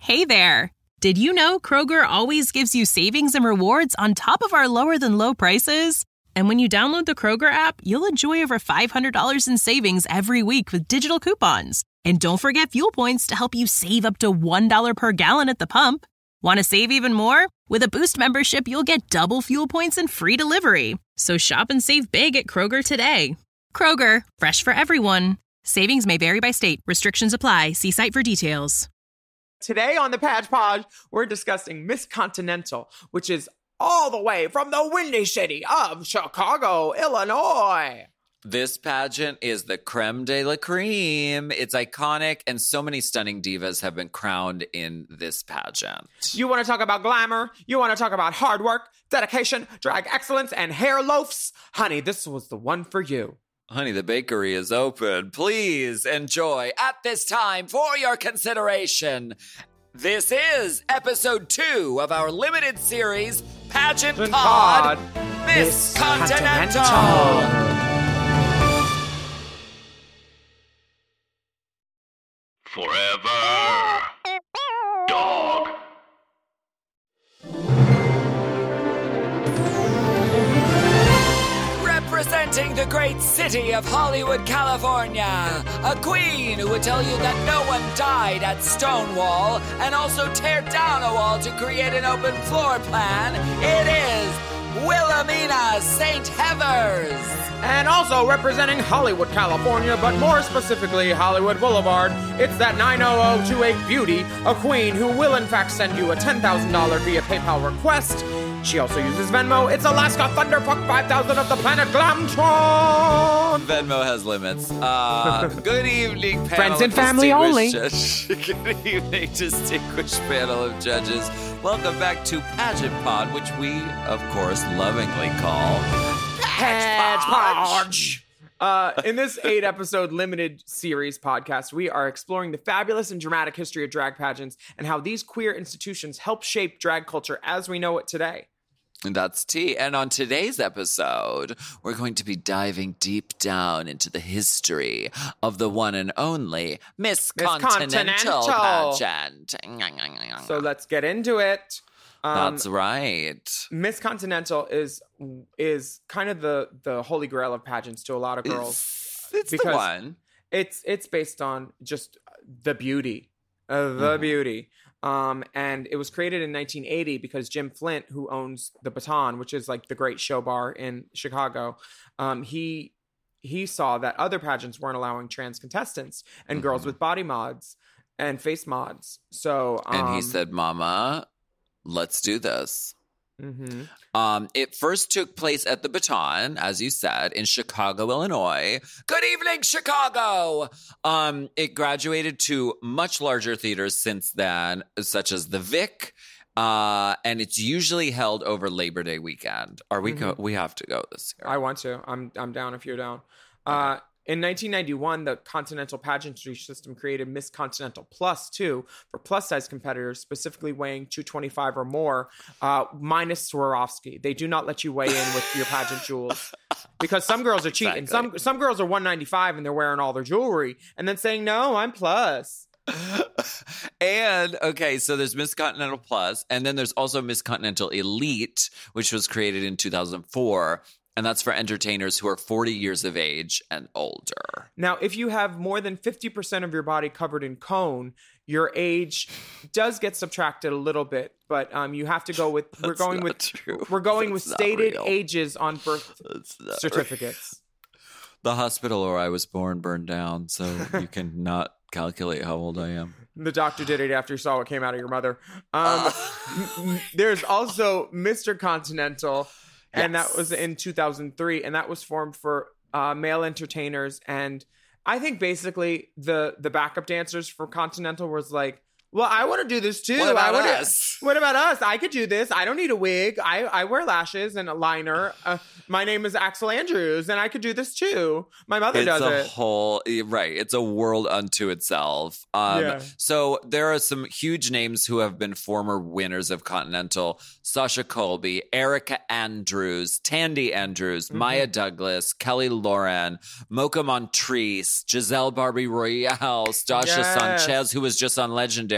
Hey there! Did you know Kroger always gives you savings and rewards on top of our lower-than-low prices? And when you download the Kroger app, you'll enjoy over $500 in savings every week with digital coupons. And don't forget fuel points to help you save up to $1 per gallon at the pump. Want to save even more? With a Boost membership, you'll get double fuel points and free delivery. So shop and save big at Kroger today. Kroger, fresh for everyone. Savings may vary by state. Restrictions apply. See site for details. Today on the Patch Pod, we're discussing Miss Continental, which is all the way from the windy city of Chicago, Illinois. This pageant is the creme de la creme. It's iconic, and so many stunning divas have been crowned in this pageant. You want to talk about glamour? You want to talk about hard work, dedication, drag excellence, and hair loafs? Honey, this was the one for you. Honey, the bakery is open. Please enjoy at this time for your consideration. This is episode 2 of our limited series, Pageant Pod, Miss Continental. Forever. Dog. Representing the great city of Hollywood, California, a queen who would tell you that no one died at Stonewall and also tear down a wall to create an open floor plan. It is Wilhelmina St. Heathers. And also representing Hollywood, California, but more specifically Hollywood Boulevard, it's that 90028 beauty, a queen who will in fact send you a $10,000 via PayPal request. She also uses Venmo. It's Alaska Thunderfuck 5000 of the planet Glamtron. Venmo has limits. Good evening, panel. Friends and family only. Good evening, distinguished panel of judges. Welcome back to Pageant Pod, which we, of course, lovingly call Patch Podge. In this 8-episode limited series podcast, we are exploring the fabulous and dramatic history of drag pageants and how these queer institutions help shape drag culture as we know it today. And that's T. And on today's episode, we're going to be diving deep down into the history of the one and only Miss Continental pageant. So let's get into it. That's right. Miss Continental is kind of the holy grail of pageants to a lot of girls. It's the one. It's based on just the beauty. Beauty. And it was created in 1980 because Jim Flint, who owns the Baton, which is like the great show bar in Chicago, he saw that other pageants weren't allowing trans contestants and girls with body mods and face mods. So and he said, Mama, let's do this. It first took place at the Baton, as you said, in Chicago, Illinois. Good evening, Chicago! It graduated to much larger theaters since then, such as the Vic, and it's usually held over Labor Day weekend. We have to go this year. I want to. I'm down if you're down. Okay. In 1991, the Continental Pageantry System created Miss Continental Plus 2 for plus-size competitors, specifically weighing 225 or more, minus Swarovski. They do not let you weigh in with your pageant jewels because some girls are cheating. Exactly. Some girls are 195 and they're wearing all their jewelry and then saying, no, I'm plus. And, okay, so there's Miss Continental Plus, and then there's also Miss Continental Elite, which was created in 2004. And that's for entertainers who are 40 years of age and older. Now, if you have more than 50% of your body covered in cone, your age does get subtracted a little bit, but you have to go with we're going with stated ages on birth certificates. The hospital where I was born burned down, so you can not calculate how old I am. The doctor did it after he saw what came out of your mother. There's also Mr. Continental. And that was in 2003, and that was formed for male entertainers. And I think basically the backup dancers for Continental was like, well, I want to do this too. What about us? What about us? I could do this. I don't need a wig. I wear lashes and a liner. My name is Axel Andrews, and I could do this too. My mother does it. It's a world unto itself. So there are some huge names who have been former winners of Continental. Sasha Colby, Erica Andrews, Tandy Andrews, Maya Douglas, Kelly Lauren, Mocha Montrese, Giselle Barbie Royale, Stasha Sanchez, who was just on Legendary,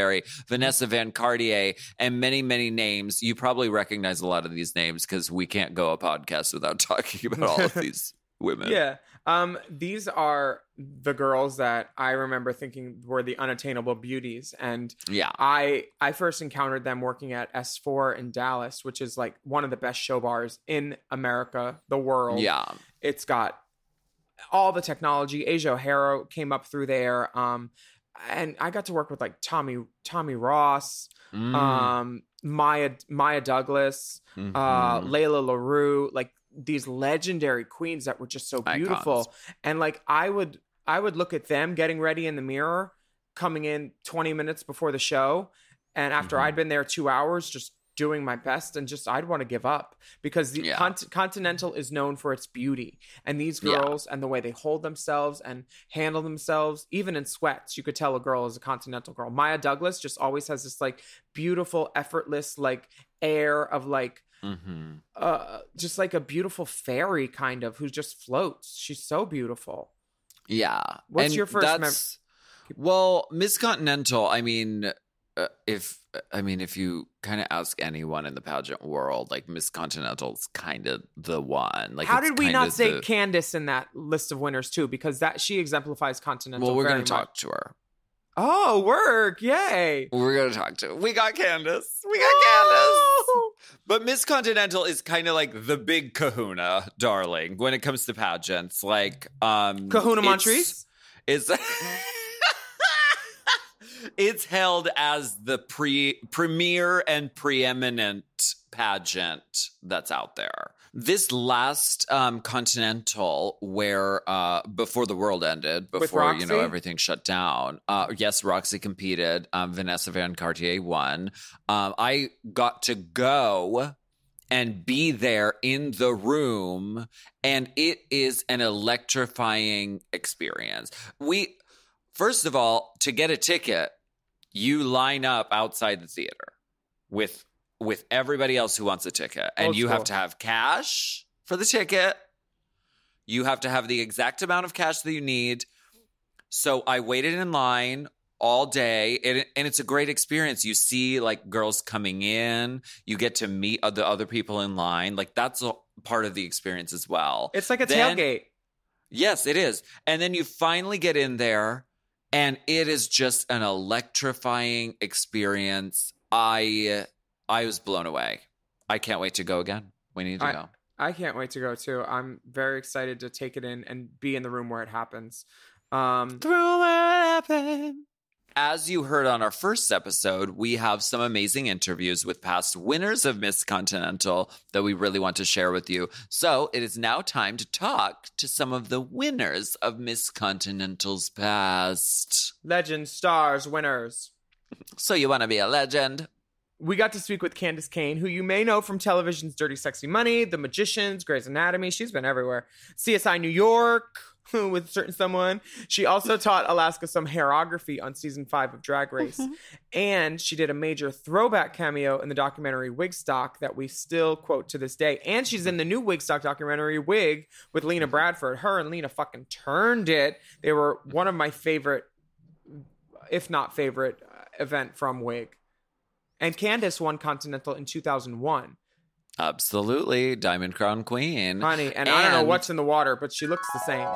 Berry, Vanessa Van Cartier, and many, many names. You probably recognize a lot of these names because we can't go a podcast without talking about all of these women. Yeah. These are the girls that I remember thinking were the unattainable beauties. And yeah, I first encountered them working at S4 in Dallas, which is like one of the best show bars in America, the world. Yeah. It's got all the technology. Asia O'Hara came up through there. And I got to work with like Tommy Ross, Maya Douglas, Layla LaRue, like these legendary queens that were just so beautiful. Icons. And like I would look at them getting ready in the mirror, coming in 20 minutes before the show, and after I'd been there 2 hours just doing my best, and just I'd want to give up, because the Continental is known for its beauty, and these girls and the way they hold themselves and handle themselves, even in sweats, you could tell a girl is a Continental girl. Maya Douglas just always has this like beautiful, effortless like air of like just like a beautiful fairy kind of who just floats. She's so beautiful. Yeah. What's your first Well, Miss Continental, I mean, if you kind of ask anyone in the pageant world, like Miss Continental's kind of the one. Like, how did we not say Candace in that list of winners too? Because that she exemplifies Continental. Well, we're going to talk to her. Oh, work! Yay! We're going to talk to her. We got Candace. Candace. But Miss Continental is kind of like the big kahuna, darling, when it comes to pageants. Like, Kahuna Montrese? It's held as the premier and preeminent pageant that's out there. This last Continental, where before the world ended, before everything shut down, yes, Roxy competed. Vanessa Van Cartier won. I got to go and be there in the room, and it is an electrifying experience. First of all, to get a ticket, you line up outside the theater with everybody else who wants a ticket. And you have to have cash for the ticket. You have to have the exact amount of cash that you need. So I waited in line all day, and it's a great experience. You see like girls coming in. You get to meet the other people in line. Like that's a part of the experience as well. It's like a tailgate. Yes, it is. And then you finally get in there, and it is just an electrifying experience. I was blown away. I can't wait to go again. We need to go. I can't wait to go too. I'm very excited to take it in and be in the room where it happens. Through where it happened. As you heard on our first episode, we have some amazing interviews with past winners of Miss Continental that we really want to share with you. So it is now time to talk to some of the winners of Miss Continental's past. Legends, stars, winners. So you want to be a legend? We got to speak with Candace Kane, who you may know from television's Dirty Sexy Money, The Magicians, Grey's Anatomy. She's been everywhere. CSI New York with certain someone. She also taught Alaska some hairography on season 5 of Drag Race. And she did a major throwback cameo in the documentary Wigstock that we still quote to this day. And she's in the new Wigstock documentary Wig with Lena Bradford. Her and Lena fucking turned it. They were one of my favorite, if not favorite, event from Wig. And Candace won Continental in 2001. Absolutely. Diamond Crown Queen. Honey, and I don't know what's in the water, but she looks the same.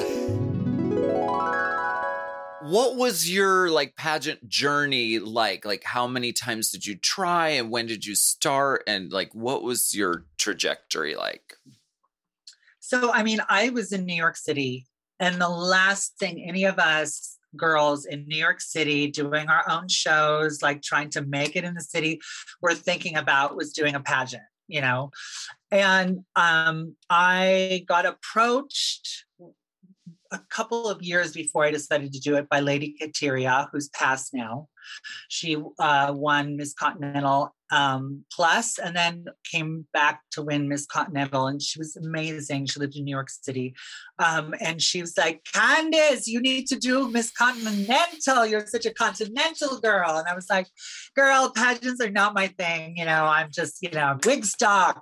What was your pageant journey like? Like, how many times did you try, and when did you start, and what was your trajectory like? So, I was in New York City, and the last thing any of us girls in New York City doing our own shows, trying to make it in the city, were thinking about was doing a pageant, And I got approached a couple of years before I decided to do it by Lady Kateria, who's passed now. She won Miss Continental Plus, and then came back to win Miss Continental, and she was amazing. She lived in New York City, and she was like, "Candace, you need to do Miss Continental. You're such a continental girl." And I was like, "Girl, pageants are not my thing. I'm just Wigstock.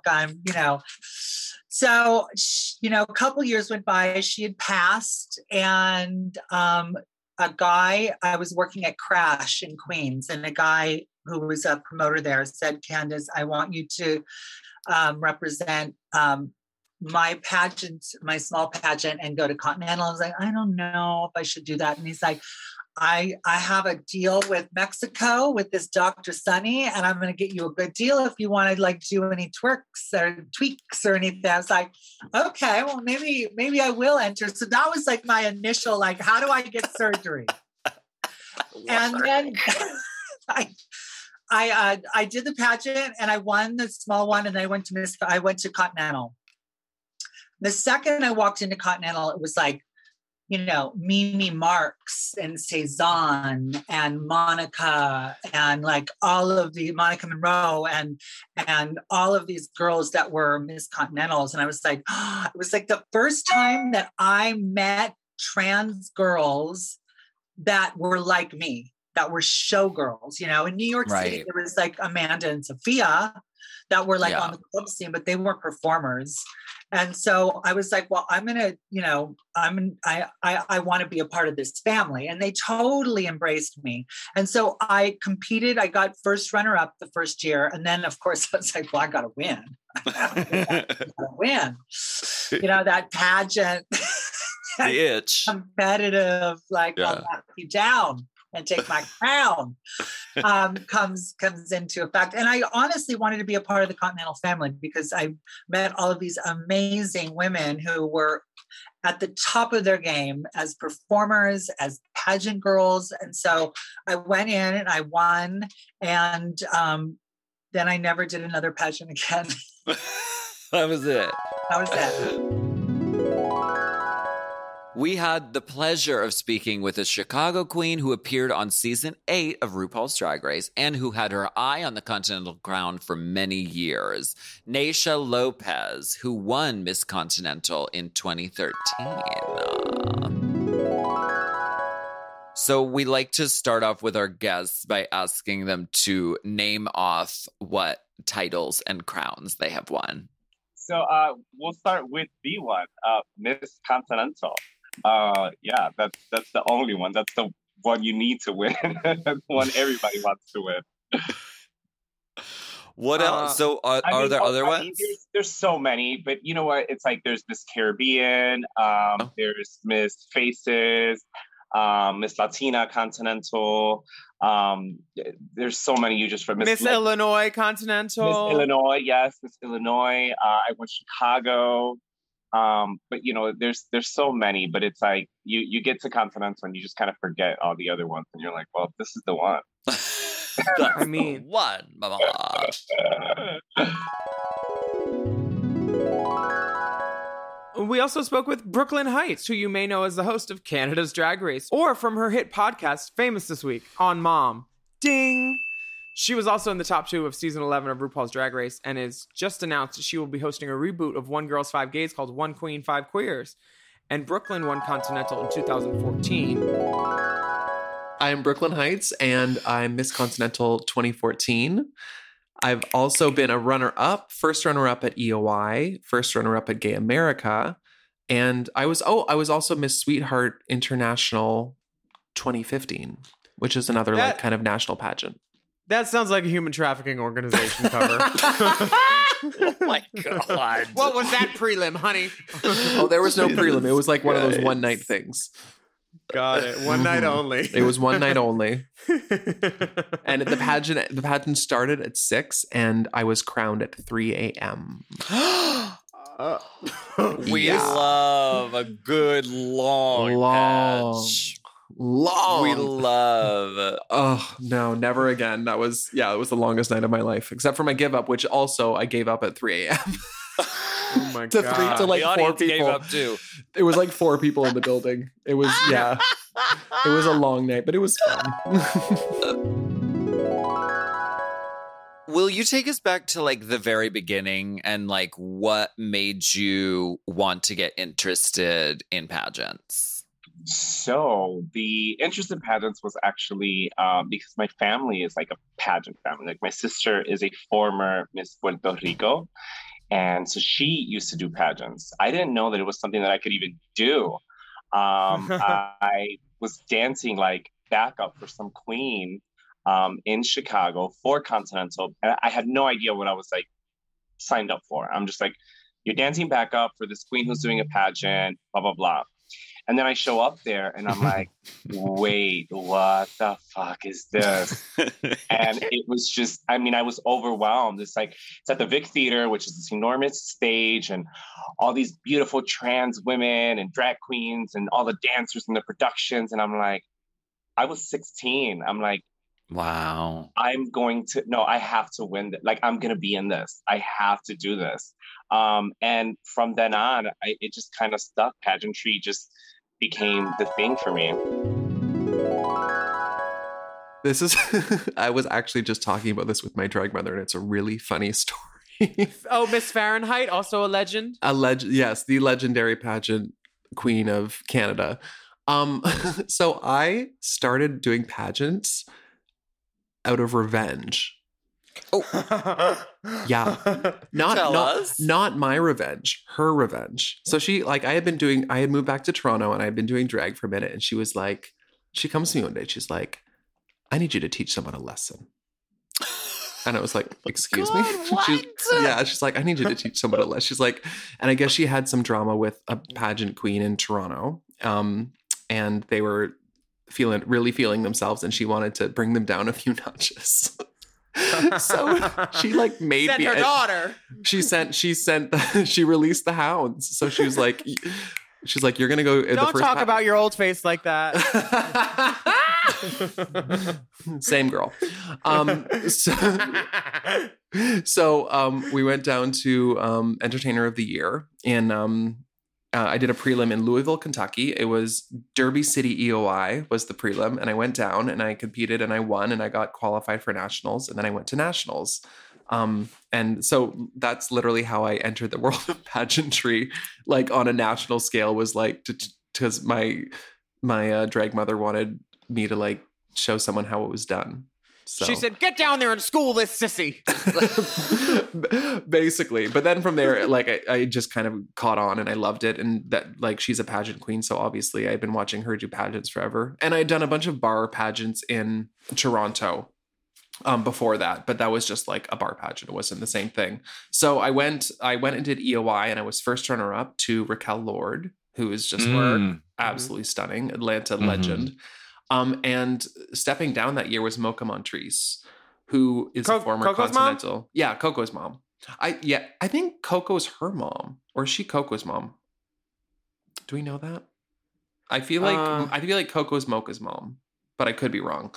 So, a couple years went by. She had passed, and a guy, I was working at Crash in Queens, and a guy who was a promoter there said, Candace, I want you to represent my pageant, my small pageant, and go to Continental. I was like, I don't know if I should do that. And he's like, I have a deal with Mexico with this Dr. Sunny, and I'm going to get you a good deal if you want to like do any tweaks or anything. I was like, okay, well, maybe I will enter. So that was like my initial, like, how do I get surgery? And then I did the pageant and I won the small one, and I went to Continental. The second I walked into Continental, it was like, you know, Mimi Marks and Cezanne and Monica and like all of the Monica Monroe and all of these girls that were Miss Continentals. And I was like, it was like the first time that I met trans girls that were like me, that were showgirls. You know, in New York City, there was like Amanda and Sophia that were like on the club scene, but they weren't performers. And so I was like, well, I'm going to, you know, I want to be a part of this family. And they totally embraced me. And so I competed. I got first runner up the first year. And then of course I was like, well, I got to win. I gotta win. You know, that pageant, the itch, competitive, like I'll knock you down and take my crown, comes into effect. And I honestly wanted to be a part of the Continental family because I met all of these amazing women who were at the top of their game as performers, as pageant girls. And so I went in and I won. And then I never did another pageant again. That was it. That was it. We had the pleasure of speaking with a Chicago queen who appeared on season 8 of RuPaul's Drag Race and who had her eye on the Continental crown for many years. Naysha Lopez, who won Miss Continental in 2013. So we like to start off with our guests by asking them to name off what titles and crowns they have won. So we'll start with B1, Miss Continental. Yeah, that's the only one. That's the one you need to win. That's the one everybody wants to win. What else? So are there other ones? There's so many, but you know what? It's like there's Miss Caribbean, there's Miss Faces, Miss Latina Continental. There's so many. You just from Miss Illinois Continental. Miss Illinois, yes, Miss Illinois. I went Chicago. But you know, there's so many, but it's like you get to Continental and you just kind of forget all the other ones, and you're like, well, this is the one. I mean, one. We also spoke with Brooklyn Heights, who you may know as the host of Canada's Drag Race, or from her hit podcast, Famous This Week, on Mom. Ding! She was also in the top 2 of season 11 of RuPaul's Drag Race and is just announced she will be hosting a reboot of One Girls, Five Gays called One Queen, Five Queers. And Brooklyn won Continental in 2014. I'm Brooklyn Heights, and I'm Miss Continental 2014. I've also been a runner-up, first runner-up at EOI, first runner-up at Gay America, and I was also Miss Sweetheart International 2015, which is another like kind of national pageant. That sounds like a human trafficking organization cover. Oh my God. What was that prelim, honey? Oh, there was no prelim. It was like one of those one night things. Got it. One night only. It was one night only. And the pageant started at 6 and I was crowned at 3 a.m. We love a good long patch. Long. We love. Oh no, never again. It was the longest night of my life, except for my give up, which also I gave up at 3 a.m. Oh my God. To like the 4 people. Gave up too. It was like 4 people in the building. It was it was a long night, but it was fun. Will you take us back to like the very beginning and like what made you want to get interested in pageants? So the interest in pageants was actually because my family is like a pageant family. Like my sister is a former Miss Puerto Rico. And so she used to do pageants. I didn't know that it was something that I could even do. I was dancing like backup for some queen in Chicago for Continental. And I had no idea what I was like signed up for. I'm just like, you're dancing backup for this queen who's doing a pageant, blah, blah, blah. And then I show up there and I'm like, wait, what the fuck is this? And it was just, I mean, I was overwhelmed. It's like, it's at the Vic Theater, which is this enormous stage, and all these beautiful trans women and drag queens and all the dancers and the productions. And I'm like, I was 16. I'm like, wow. I have to win. Like, I'm going to be in this. I have to do this. And from then on, it just kind of stuck. Pageantry just became the thing for me. This is, I was actually just talking about this with my drag mother, and it's a really funny story. Oh, Miss Fahrenheit, also a legend? Yes, the legendary pageant queen of Canada. So I started doing pageants out of revenge. Oh, yeah. Not my revenge, her revenge. So I had moved back to Toronto and I had been doing drag for a minute, and she was like, she comes to me one day, she's like, I need you to teach someone a lesson. And I was like, excuse me? She's like, I need you to teach someone a lesson. She's like, and I guess she had some drama with a pageant queen in Toronto. And they were really feeling themselves, and she wanted to bring them down a few notches. So she like made sent me her daughter. She released the hounds. So she was like, you're gonna go. Don't talk about your old face like that. Same girl. So we went down to Entertainer of the Year, and I did a prelim in Louisville, Kentucky. It was Derby City EOI was the prelim, and I went down and I competed and I won and I got qualified for nationals, and then I went to nationals. And so that's literally how I entered the world of pageantry, like on a national scale, was like because my drag mother wanted me to like show someone how it was done. So. She said, get down there and school this sissy. Basically. But then from there, like I just kind of caught on and I loved it. And that, like, she's a pageant queen. So obviously I've been watching her do pageants forever. And I'd done a bunch of bar pageants in Toronto before that. But that was just like a bar pageant. It wasn't the same thing. So I went and did EOI, and I was first runner up to Raquel Lord, who is just absolutely stunning, Atlanta legend. And stepping down that year was Mocha Montrese, who is a former Coco's Continental. Mom? Yeah, Coco's mom. I think Coco's her mom, or is she Coco's mom? Do we know that? I feel like Coco's Mocha's mom, but I could be wrong.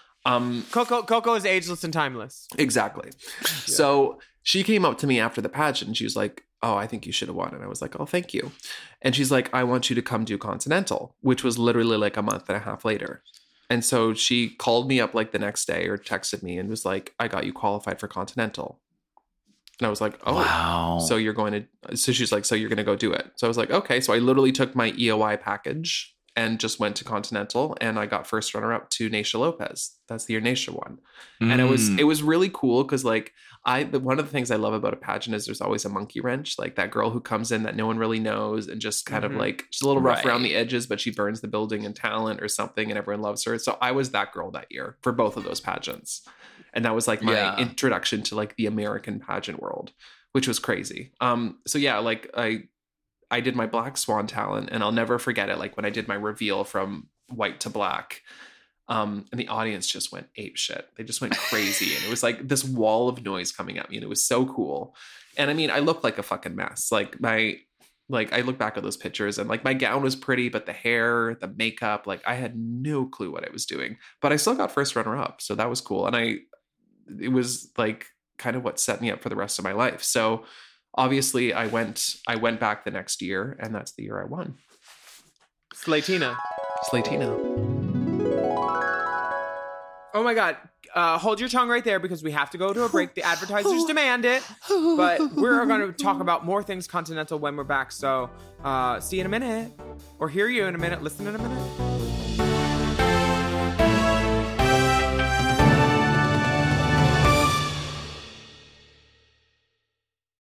Coco is ageless and timeless. Exactly. Yeah. So she came up to me after the pageant and she was like, oh, I think you should have won. And I was like, oh, thank you. And she's like, I want you to come do Continental, which was literally like a month and a half later. And so she called me up like the next day or texted me and was like, I got you qualified for Continental. And I was like, oh, wow. So she's like, so you're going to go do it. So I was like, okay. So I literally took my EOI package and just went to Continental, and I got first runner up to Naysha Lopez. That's the year Naysha won. And it was really cool because like one of the things I love about a pageant is there's always a monkey wrench, like that girl who comes in that no one really knows and just kind of like she's a little rough around the edges, but she burns the building in talent or something, and everyone loves her. So I was that girl that year for both of those pageants. And that was like my introduction to like the American pageant world, which was crazy. So yeah, like I did my Black Swan talent, and I'll never forget it. Like when I did my reveal from white to black, and the audience just went ape shit. They just went crazy. And it was like this wall of noise coming at me, and it was so cool. And I mean, I looked like a fucking mess. Like I look back at those pictures, and like my gown was pretty, but the hair, the makeup, like I had no clue what I was doing, but I still got first runner up. So that was cool. And it was like kind of what set me up for the rest of my life. So obviously I went back the next year, and that's the year I won. Slatina. Oh my God. Hold your tongue right there because we have to go to a break. The advertisers demand it. But we're going to talk about more things Continental when we're back. So see you in a minute. Or hear you in a minute. Listen in a minute.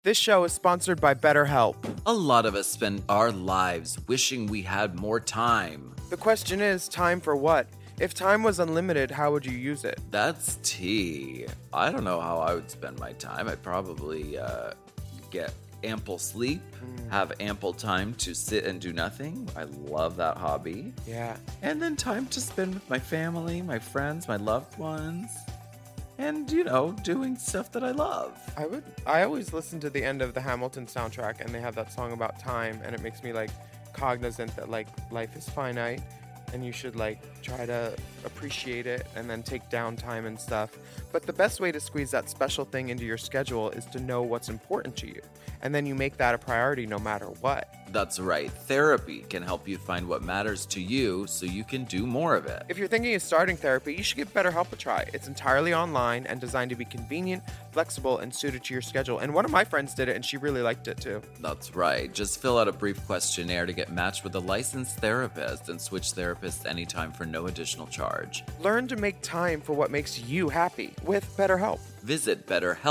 This show is sponsored by BetterHelp. A lot of us spend our lives wishing we had more time. The question is, time for what? If time was unlimited, how would you use it? That's tea. I don't know how I would spend my time. I'd probably get ample sleep, have ample time to sit and do nothing. I love that hobby. Yeah. And then time to spend with my family, my friends, my loved ones. And, you know, doing stuff that I love. I always listen to the end of the Hamilton soundtrack, and they have that song about time, and it makes me, like, cognizant that, like, life is finite, and you should, like, try to appreciate it and then take downtime and stuff. But the best way to squeeze that special thing into your schedule is to know what's important to you. And then you make that a priority no matter what. That's right. Therapy can help you find what matters to you so you can do more of it. If you're thinking of starting therapy, you should give BetterHelp a try. It's entirely online and designed to be convenient, flexible, and suited to your schedule. And one of my friends did it, and she really liked it too. That's right. Just fill out a brief questionnaire to get matched with a licensed therapist and switch therapists anytime for no additional charge. Learn to make time for what makes you happy with BetterHelp. Visit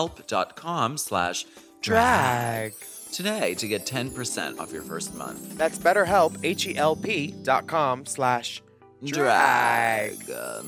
betterhelp.com/drag today to get 10% off your first month. That's BetterHelp, HELP.com/drag.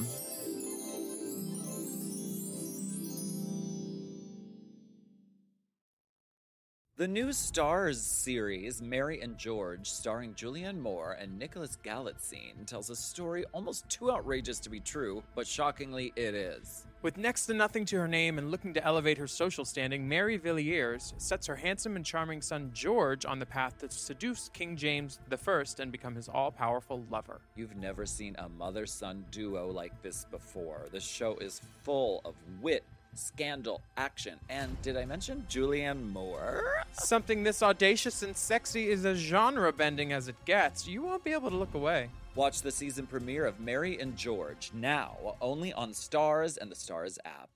The new Starz series, Mary and George, starring Julianne Moore and Nicholas Galitzine, tells a story almost too outrageous to be true, but shockingly it is. With next to nothing to her name and looking to elevate her social standing, Mary Villiers sets her handsome and charming son George on the path to seduce King James I and become his all-powerful lover. You've never seen a mother-son duo like this before. The show is full of wit, scandal, action, and did I mention Julianne Moore? Something this audacious and sexy is as genre-bending as it gets. You won't be able to look away. Watch the season premiere of Mary and George now, only on Starz and the Starz app.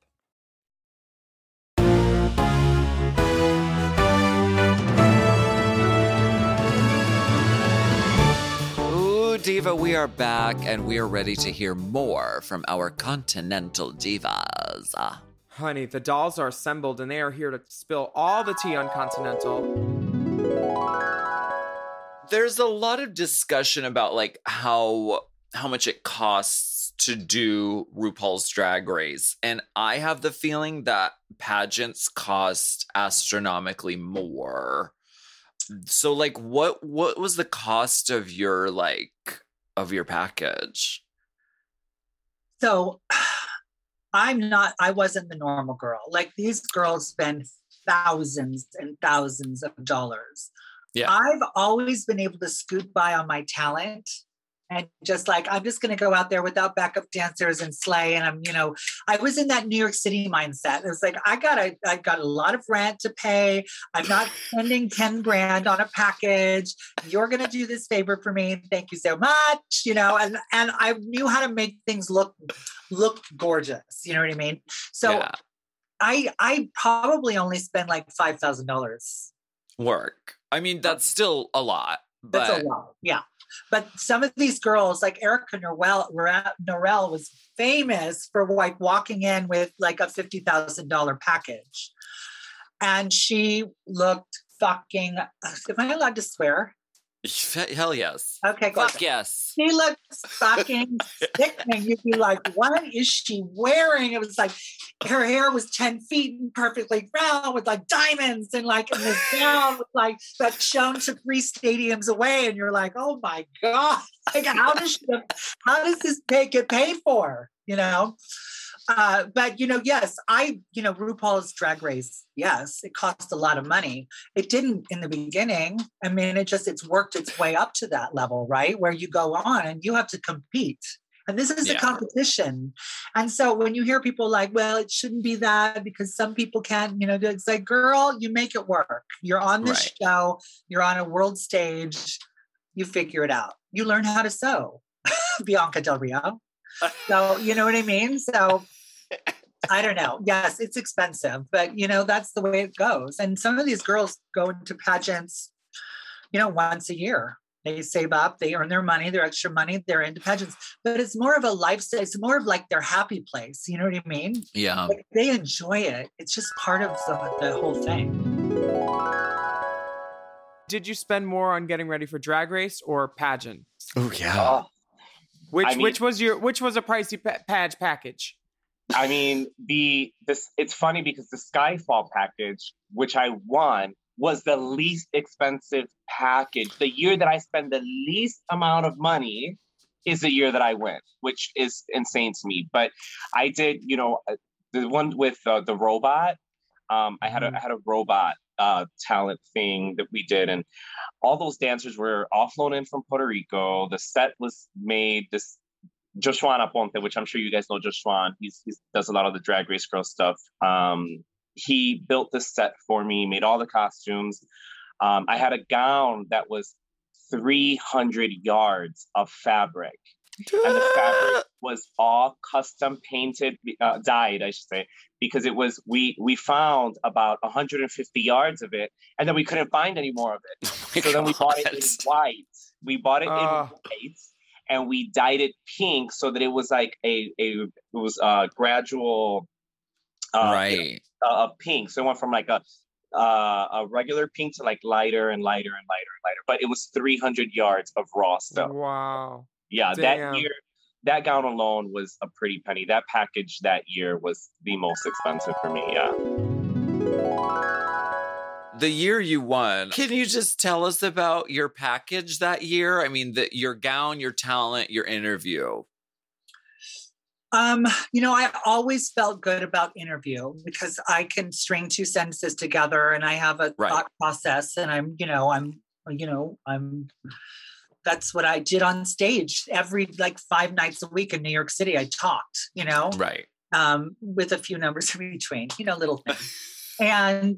Ooh, Diva, we are back, and we are ready to hear more from our continental divas. Honey, the dolls are assembled, and they are here to spill all the tea on Continental. There's a lot of discussion about like how much it costs to do RuPaul's Drag Race, and I have the feeling that pageants cost astronomically more. So like what was the cost of your package? So I wasn't the normal girl. Like, these girls spend thousands and thousands of dollars. Yeah. I've always been able to scoot by on my talent and just like, I'm just going to go out there without backup dancers and slay. And I was in that New York City mindset. It was like, I got a lot of rent to pay. I'm not spending 10 grand on a package. You're going to do this favor for me. Thank you so much. And I knew how to make things look gorgeous. You know what I mean? So yeah. I probably only spend like $5,000. Work. I mean, that's still a lot. That's a lot, yeah. But some of these girls, like Erica Norell was famous for like walking in with like a $50,000 package. And she looked fucking, am I allowed to swear? Hell yes. Okay, go Fuck yes. She looks fucking sickening. You'd be like, what is she wearing? It was like her hair was 10 feet and perfectly round with like diamonds and like in this gown with like that shone to 3 stadiums away. And you're like, oh my God. Like, how does this get paid for? But yes, RuPaul's Drag Race, yes, it cost a lot of money. It didn't in the beginning. I mean, it's worked its way up to that level, right? Where you go on and you have to compete. And this is a competition. And so when you hear people like, well, it shouldn't be that because some people can't, it's like, girl, you make it work. You're on this show. You're on a world stage. You figure it out. You learn how to sew. Bianca Del Rio. So, you know what I mean? So I don't know. Yes, it's expensive, but that's the way it goes. And some of these girls go into pageants, once a year. They save up, they earn their money, their extra money, they're into pageants. But it's more of a lifestyle. It's more of like their happy place. You know what I mean? Yeah. Like, they enjoy it. It's just part of the whole thing. Did you spend more on getting ready for Drag Race or pageant? Oh yeah. Which was a pricey package? I mean, it's funny because the Skyfall package, which I won, was the least expensive package. The year that I spend the least amount of money is the year that I win, which is insane to me. But I did, the one with the robot. I had a robot talent thing that we did, and all those dancers were all flown in from Puerto Rico. The set was made. This Joshua Aponte, which I'm sure you guys know Joshua. He does a lot of the Drag Race Girl stuff. He built this set for me, made all the costumes. I had a gown that was 300 yards of fabric. And the fabric was all custom painted, dyed, I should say, because it was, we found about 150 yards of it, and then we couldn't find any more of it. So then we bought it in white. We bought it in white, and we dyed it pink so that it was like it was a gradual pink. So it went from like a regular pink to like lighter and lighter and lighter and lighter. But it was 300 yards of raw stuff. Wow. Yeah, Damn. That year, that gown alone was a pretty penny. That package that year was the most expensive for me, yeah. The year you won, can you just tell us about your package that year? I mean, your gown, your talent, your interview. I always felt good about interview because I can string two sentences together and I have a thought process, and I'm that's what I did on stage every 5 nights a week in New York City. I talked, Right. With a few numbers in between, little things. And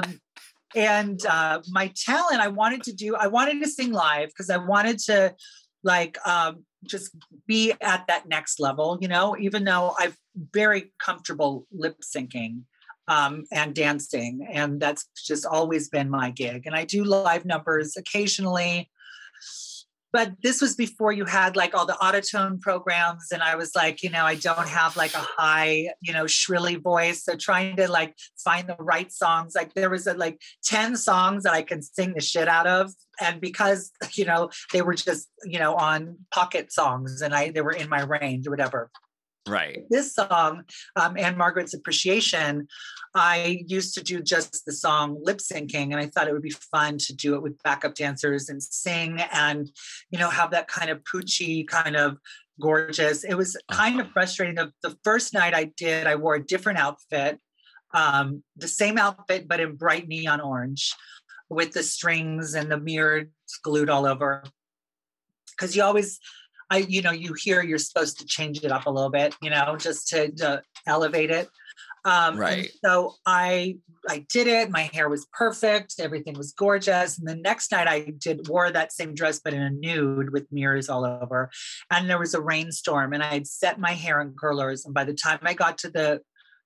my talent, I wanted to sing live because I wanted to just be at that next level, even though I'm very comfortable lip syncing and dancing. And that's just always been my gig. And I do live numbers occasionally. But this was before you had all the autotune programs. And I was I don't have a high, shrilly voice. So trying to find the right songs, there was 10 songs that I could sing the shit out of. And because, they were just, on pocket songs and they were in my range or whatever. Right. This song, Anne Margaret's Appreciation, I used to do just the song lip syncing, and I thought it would be fun to do it with backup dancers and sing and, have that kind of poochy, kind of gorgeous. It was kind of frustrating. The first night I wore a different outfit, the same outfit, but in bright neon orange with the strings and the mirrors glued all over. Because you always... you hear you're supposed to change it up a little bit, just to elevate it. Right. So I did it. My hair was perfect. Everything was gorgeous. And the next night I wore that same dress, but in a nude with mirrors all over. And there was a rainstorm and I had set my hair in curlers. And by the time I got to the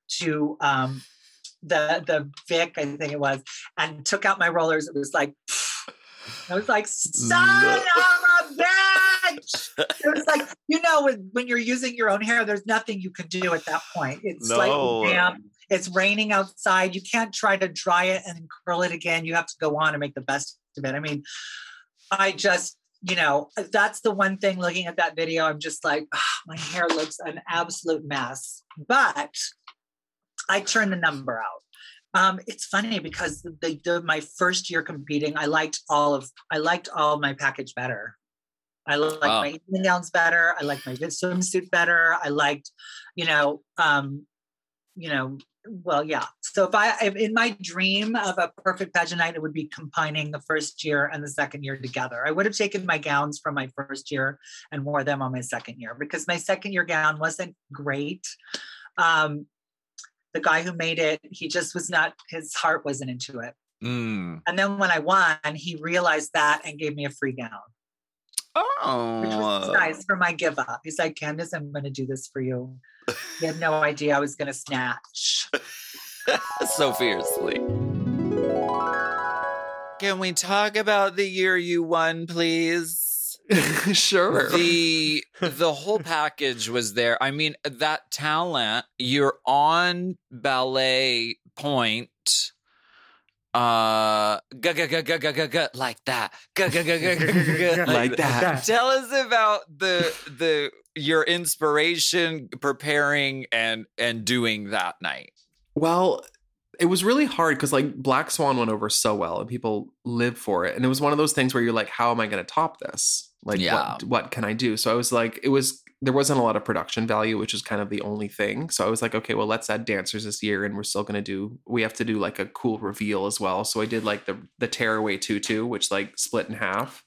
Vic, I think it was, and took out my rollers, it was I was like, son of a bitch! It was when you're using your own hair, there's nothing you can do at that point. It's damp. It's raining outside. You can't try to dry it and then curl it again. You have to go on and make the best of it. I mean, I just, that's the one thing looking at that video, I'm just my hair looks an absolute mess. But I turned the number out. It's funny because my first year competing, I liked all my package better. I liked my evening gowns better. I liked my swimsuit better. I liked, well, yeah. So if in my dream of a perfect pageant night, it would be combining the first year and the second year together. I would have taken my gowns from my first year and wore them on my second year because my second year gown wasn't great. The guy who made it, he just was not, his heart wasn't into it. And then when I won, he realized that and gave me a free gown. Oh. Which was nice for my give up. He's like, Candace, I'm going to do this for you. He had no idea I was going to snatch. So fiercely. Can we talk about the year you won, please? Sure. The whole package was there. I mean, that talent, you're on Ballet Point. like that, like that. Tell us about the your inspiration preparing and doing that night. Well, it was really hard because like Black Swan went over so well and people live for it. And it was one of those things where you're like, how am I going to top this? Like, what can I do? So I was like, there wasn't a lot of production value, which is kind of the only thing. So I was like, okay, well, let's add dancers this year. And we have to do like a cool reveal as well. So I did like the Tearaway Tutu, which like split in half.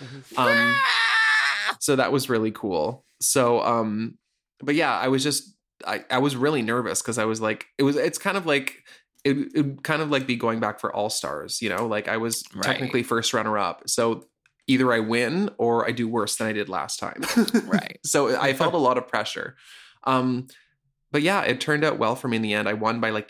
So that was really cool. So, but yeah, I was just, I was really nervous because I was like, it's kind of like, it kind of like be going back for All Stars, you know, like I was technically first runner up. So either I win or I do worse than I did last time. Right. So I felt a lot of pressure. But yeah, it turned out well for me in the end. I won by like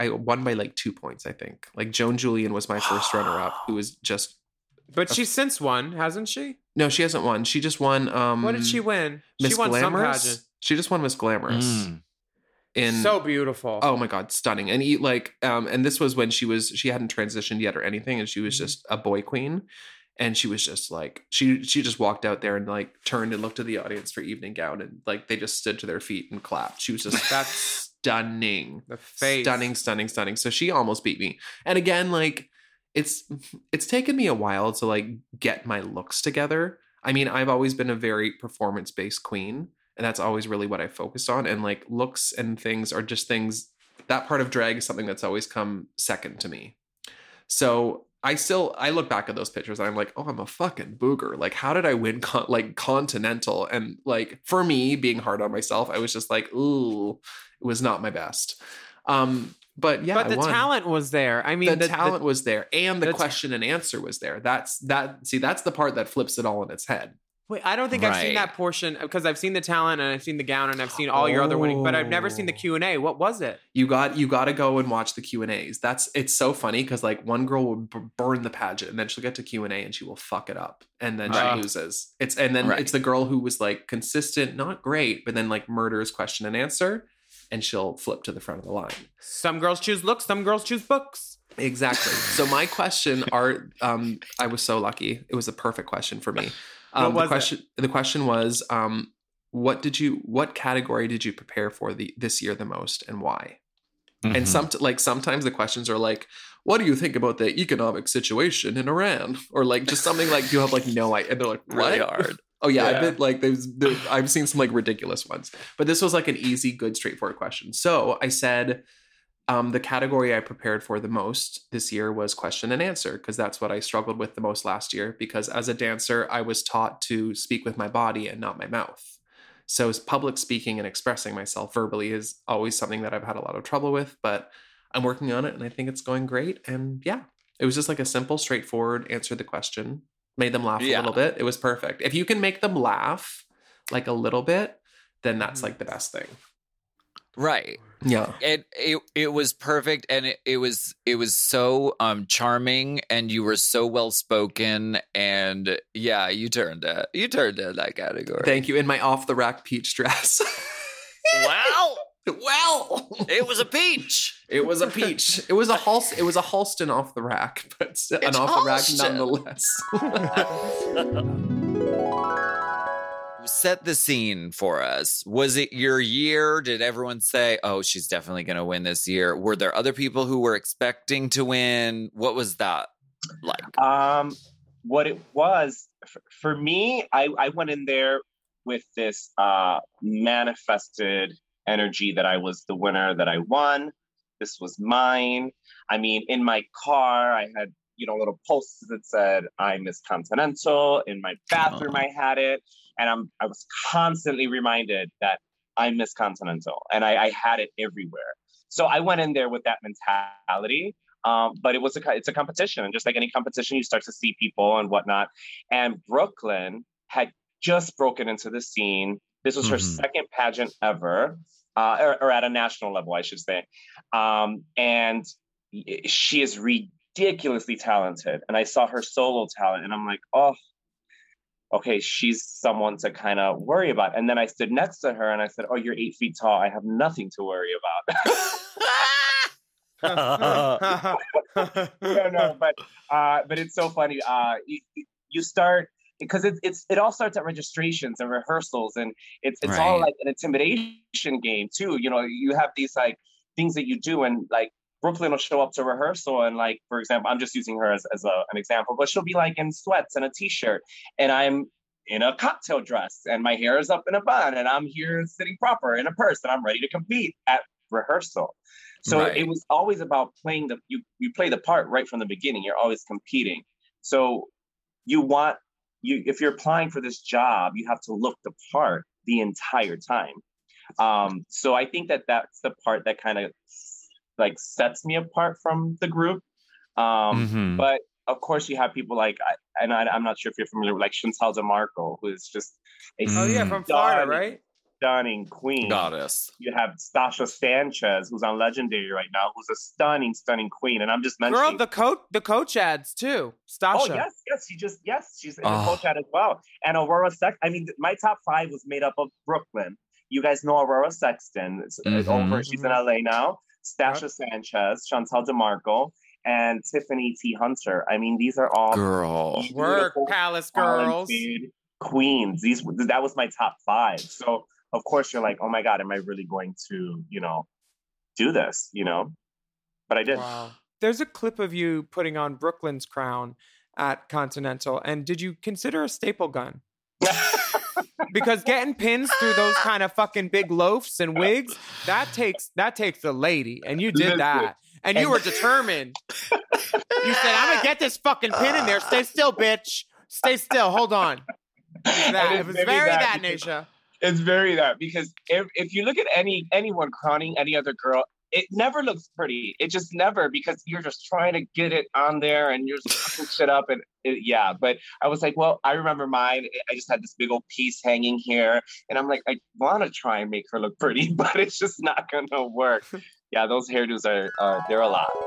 2 points, I think. Like Joan Julian was my first runner up, who was just. But she's since won, hasn't she? No, she hasn't won. She just won. What did she win? Miss She won some Glamorous. pageant. She just won Miss Glamorous. So beautiful. Oh my God, stunning. And and this was when she hadn't transitioned yet or anything, and she was just a boy queen. And she was just like, she just walked out there and like turned and looked at the audience for evening gown, and like they just stood to their feet and clapped. She was just that's stunning. The face. Stunning. So she almost beat me. And again, like it's taken me a while to like get my looks together. I mean, I've always been a very performance-based queen, and that's always really what I focused on. And like looks and things are just things, that part of drag is something that's always come second to me. So I look back at those pictures and I'm like, oh, I'm a fucking booger. Like, how did I win Continental? And like, for me, being hard on myself, I was just like, ooh, it was not my best. But yeah, but the talent was there. I mean, the talent was there, and the question and answer was there. That's the part that flips it all in its head. Wait, I don't think I've seen that portion, because I've seen the talent and I've seen the gown and I've seen all your other winning, but I've never seen the Q&A. What was it? You got to go and watch the Q&As. It's so funny because like one girl will burn the pageant and then she'll get to Q&A and she will fuck it up and then she loses. It's the girl who was like consistent, not great, but then like murders question and answer, and she'll flip to the front of the line. Some girls choose looks, some girls choose books. Exactly. So my question I was so lucky. It was a perfect question for me. The question was, what category did you prepare for this year the most, and why? Mm-hmm. And sometimes the questions are like, what do you think about the economic situation in Iran? Or like just something like you have like no idea. And they're like, what? Really hard. Oh yeah. I've been like, I've seen some like ridiculous ones, but this was like an easy, good, straightforward question. So I said, the category I prepared for the most this year was question and answer, because that's what I struggled with the most last year, because as a dancer, I was taught to speak with my body and not my mouth. So public speaking and expressing myself verbally is always something that I've had a lot of trouble with, but I'm working on it and I think it's going great. And yeah, it was just like a simple, straightforward answer the question, made them laugh a little bit. It was perfect. If you can make them laugh like a little bit, then that's like the best thing. Right. Yeah. It was perfect, and it was so charming, and you were so well spoken, and yeah, you turned it that category. Thank you. In my off the rack peach dress. Well, it was a peach. It was a peach. It was a Halston off the rack, but an off the rack nonetheless. Set the scene for us. Was it your year? Did everyone say, oh, she's definitely going to win this year? Were there other people who were expecting to win? What was that like? What it was, for me, I went in there with this manifested energy that I was the winner, that I won. This was mine. I mean, in my car, I had, little posts that said, I'm Miss Continental. In my bathroom, I had it. And I was constantly reminded that I'm Miss Continental. And I had it everywhere. So I went in there with that mentality. But it's a competition. And just like any competition, you start to see people and whatnot. And Brooklyn had just broken into the scene. This was her second pageant ever, or at a national level, I should say. And she is ridiculously talented. And I saw her solo talent and I'm like, oh, okay, she's someone to kind of worry about. And then I stood next to her and I said, oh, you're 8 feet tall. I have nothing to worry about. No, but it's so funny. You start because it all starts at registrations and rehearsals, and it's all like an intimidation game too. You know, you have these like things that you do, and like Brooklyn will show up to rehearsal, and like, for example, I'm just using her as an example, but she'll be like in sweats and a t-shirt, and I'm in a cocktail dress, and my hair is up in a bun, and I'm here sitting proper in a purse, and I'm ready to compete at rehearsal. So it was always about playing you play the part right from the beginning. You're always competing. So if you're applying for this job, you have to look the part the entire time. So I think that's the part that kind of like sets me apart from the group. But of course you have people like, I'm not sure if you're familiar with like Chantal DeMarco, who is just from Florida, right? Stunning queen. Goddess. You have Stasha Sanchez, who's on Legendary right now, who's a stunning queen. And I'm just mentioning the coach ads too. Stasha. Oh yes, she's in the coach ad as well. And Aurora my top 5 was made up of Brooklyn. You guys know Aurora Sexton. It's over. She's in LA now. Stasha Sanchez, Chantal DeMarco, and Tiffany T. Hunter. I mean, these are all work Palace girls, queens. That was my top 5. So of course you're like, oh my God, am I really going to, do this? But I did. Wow. There's a clip of you putting on Brooklyn's crown at Continental, and did you consider a staple gun? Because getting pins through those kind of fucking big loafs and wigs, that takes a lady, and you did that. And you were determined. You said, I'm gonna get this fucking pin in there. Stay still, bitch. Stay still. Hold on. It was very that, Naysha. It's very that, because if you look at anyone crowning any other girl, it never looks pretty. It just never, because you're just trying to get it on there and you're just fucking shit up. And but I was like, well, I remember mine. I just had this big old piece hanging here. And I'm like, I want to try and make her look pretty, but it's just not going to work. Yeah, those hairdos they're a lot.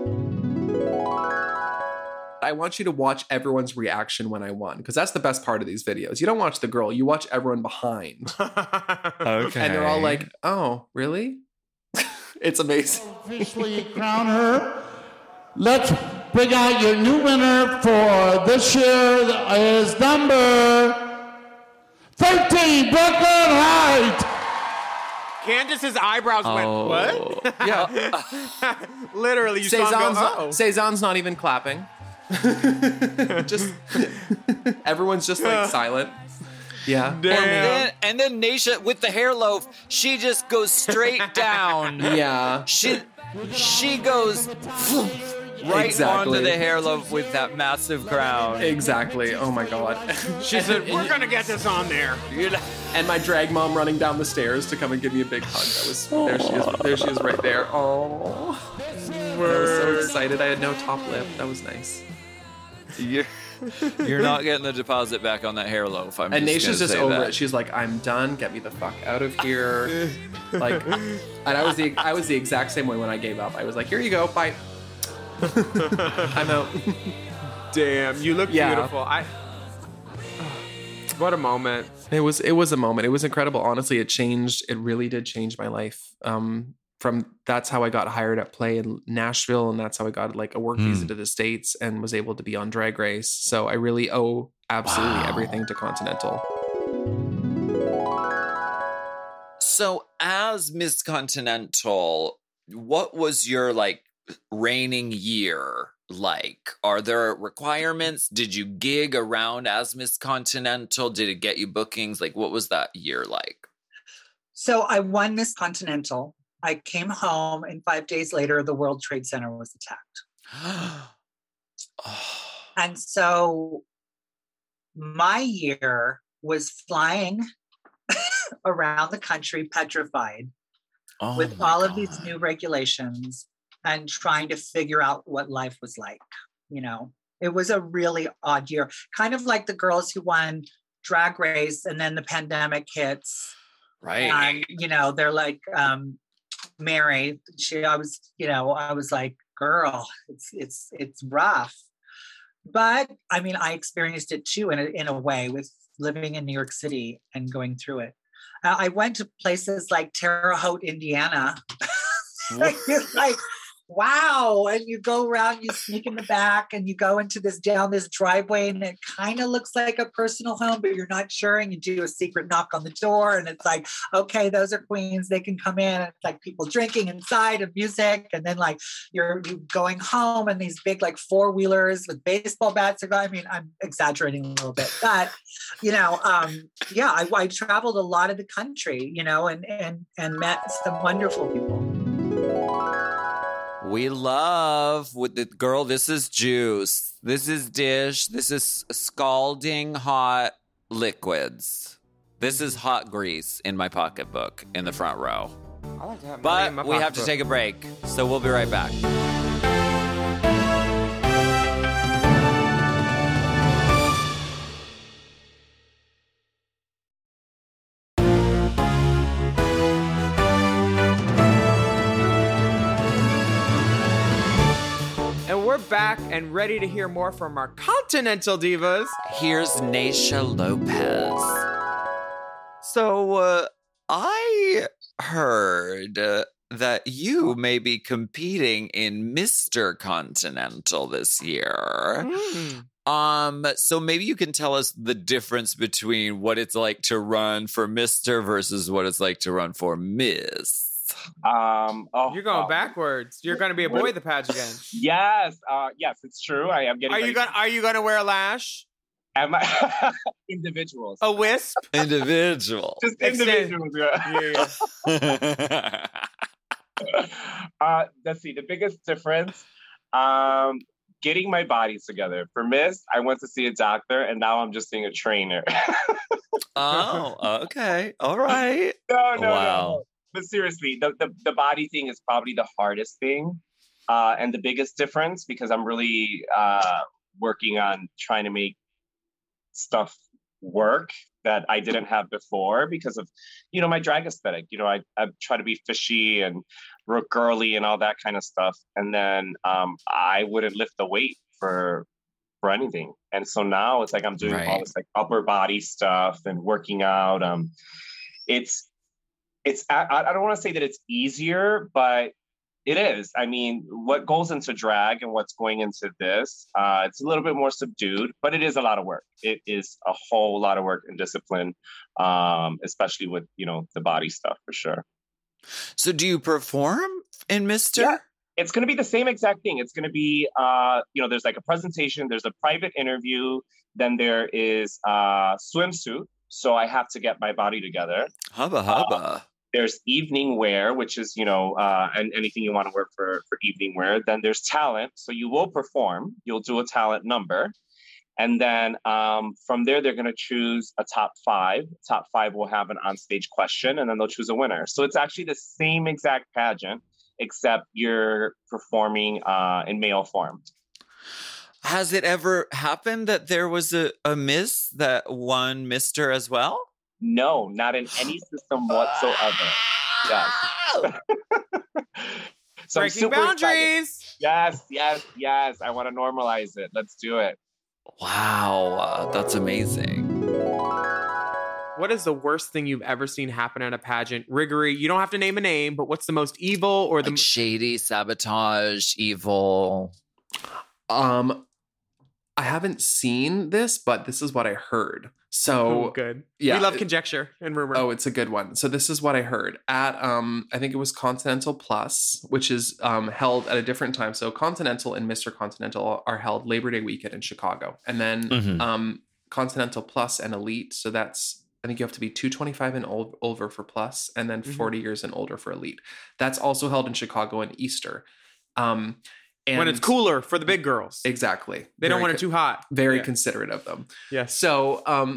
I want you to watch everyone's reaction when I won, because that's the best part of these videos. You don't watch the girl, you watch everyone behind. Okay. And they're all like, oh, really? It's amazing. Officially crown her. Let's bring out your new winner for this year is number 13, Brooklyn Heights. Candace's eyebrows went, what? Yeah. Literally, you saw him go, Cezanne's not even clapping. Just everyone's just like silent. Yeah. And then Naysha with the hair loaf, she just goes straight down. Yeah. She goes right onto the hair loaf with that massive crown. Exactly. Oh my God. She said, we're gonna get this on there. And my drag mom running down the stairs to come and give me a big hug. That was there she is right there. Oh. I was so excited. I had no top lip. That was nice. You're not getting the deposit back on that hair loaf. And Naysha's just over it. She's like, I'm done. Get me the fuck out of here. Like, and I was the exact same way when I gave up. I was like, here you go. Bye. I'm out. Damn, you look beautiful. What a moment. It was a moment. It was incredible. Honestly, it really did change my life. That's how I got hired at Play in Nashville, and that's how I got like a work visa to the States and was able to be on Drag Race. So I really owe absolutely everything to Continental. So as Miss Continental, what was your like reigning year like? Are there requirements? Did you gig around as Miss Continental? Did it get you bookings? Like, what was that year like? So I won Miss Continental. I came home, and 5 days later, the World Trade Center was attacked. And so my year was flying around the country petrified with all of these new regulations and trying to figure out what life was like. It was a really odd year, kind of like the girls who won Drag Race and then the pandemic hits. Right. And, they're like, Mary, I was like, girl, it's rough. But I mean, I experienced it too in a way with living in New York City and going through it. I went to places like Terre Haute, Indiana. Like, wow. And you go around, you sneak in the back and you go into down this driveway and it kind of looks like a personal home, but you're not sure. And you do a secret knock on the door and it's like, okay, those are queens. They can come in. And it's like people drinking inside and music. And then like you're going home and these big like 4-wheelers with baseball bats. I mean, I'm exaggerating a little bit, but I traveled a lot of the country, and met some wonderful people. We love with the girl. This is juice. This is dish. This is scalding hot liquids. This is hot grease in my pocketbook in the front row. I like to have money in my But we have to pocketbook. take a break, so we'll be right back. And we're back and ready to hear more from our continental divas. Here's Naysha Lopez. So, I heard that you may be competing in Mr. Continental this year. So maybe you can tell us the difference between what it's like to run for Mr. versus what it's like to run for Miss. You're going backwards. You're going to be a boy of the patch again. Yes, it's true. I am getting. Are you going to wear a lash? Am I individuals? A wisp? Individuals. Just individuals. Yeah. Let's see. The biggest difference, getting my body together. For Miss, I went to see a doctor, and now I'm just seeing a trainer. Oh, okay. All right. No. But seriously, the body thing is probably the hardest thing and the biggest difference, because I'm really working on trying to make stuff work that I didn't have before because of, my drag aesthetic. I try to be fishy and real girly and all that kind of stuff. And then I wouldn't lift the weight for anything. And so now it's like I'm doing all this like upper body stuff and working out. I don't want to say that it's easier, but it is. I mean, what goes into drag and what's going into this, it's a little bit more subdued, but it is a lot of work. It is a whole lot of work and discipline, especially with, the body stuff for sure. So do you perform in Mr.? Yeah. It's going to be the same exact thing. It's going to be, there's like a presentation, there's a private interview, then there is a swimsuit. So I have to get my body together. Hubba. There's evening wear, which is, and anything you want to wear for evening wear. Then there's talent. So you will perform. You'll do a talent number. And then from there, they're going to choose a top 5. Top 5 will have an onstage question, and then they'll choose a winner. So it's actually the same exact pageant, except you're performing in male form. Has it ever happened that there was a Miss that won Mr. as well? No, not in any system whatsoever. Yes. So breaking boundaries. Excited. Yes. I want to normalize it. Let's do it. Wow, that's amazing. What is the worst thing you've ever seen happen at a pageant? Riggory, you don't have to name a name, but what's the most evil or the shady, sabotage, evil? I haven't seen this, but this is what I heard. So good. Yeah, we love conjecture and rumor. Oh, it's a good one. So this is what I heard at I think it was Continental Plus, which is held at a different time. So Continental and Mr. Continental are held Labor Day weekend in Chicago, and then Continental Plus and Elite. So that's, I think you have to be 225 and older for Plus, and then 40 years and older for Elite. That's also held in Chicago in Easter. And when it's cooler for the big girls. Exactly. They don't want it too hot. Very considerate of them. Yeah. So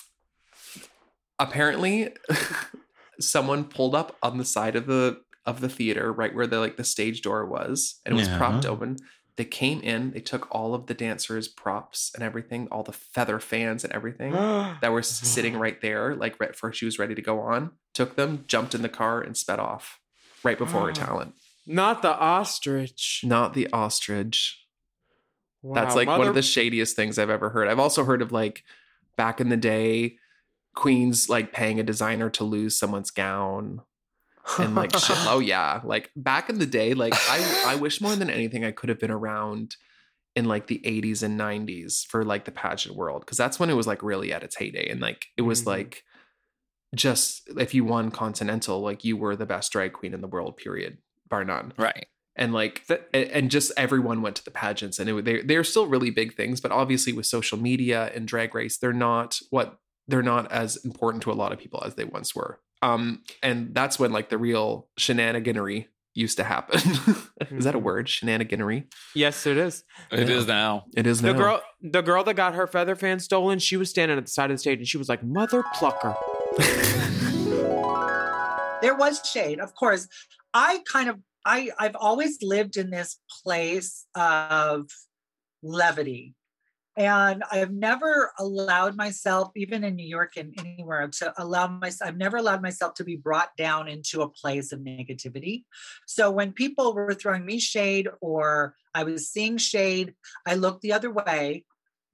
apparently someone pulled up on the side of the theater, right where the stage door was, and it was propped open. They came in, they took all of the dancers' props and everything, all the feather fans and everything that were sitting right there, like right before she was ready to go on, took them, jumped in the car, and sped off right before her talent. Not the ostrich. Not the ostrich. Wow. That's like one of the shadiest things I've ever heard. I've also heard of like back in the day, queens like paying a designer to lose someone's gown. And like, shit, oh yeah. Like back in the day, like I wish more than anything I could have been around in like the 80s and 90s for like the pageant world. Because that's when it was like really at its heyday. And like, it was like, just if you won Continental, like you were the best drag queen in the world, period, bar none. Right. And like, and just everyone went to the pageants, and they're still really big things, but obviously with social media and Drag Race, they're not as important to a lot of people as they once were. And that's when like the real shenaniganery used to happen. Is that a word? Shenaniganery? Yes, it is. It is now. It is now. The girl that got her feather fan stolen, she was standing at the side of the stage and she was like, "Mother plucker." There was shade, of course. I've always lived in this place of levity. And I've never allowed myself, even in New York and anywhere, I've never allowed myself to be brought down into a place of negativity. So when people were throwing me shade or I was seeing shade, I looked the other way.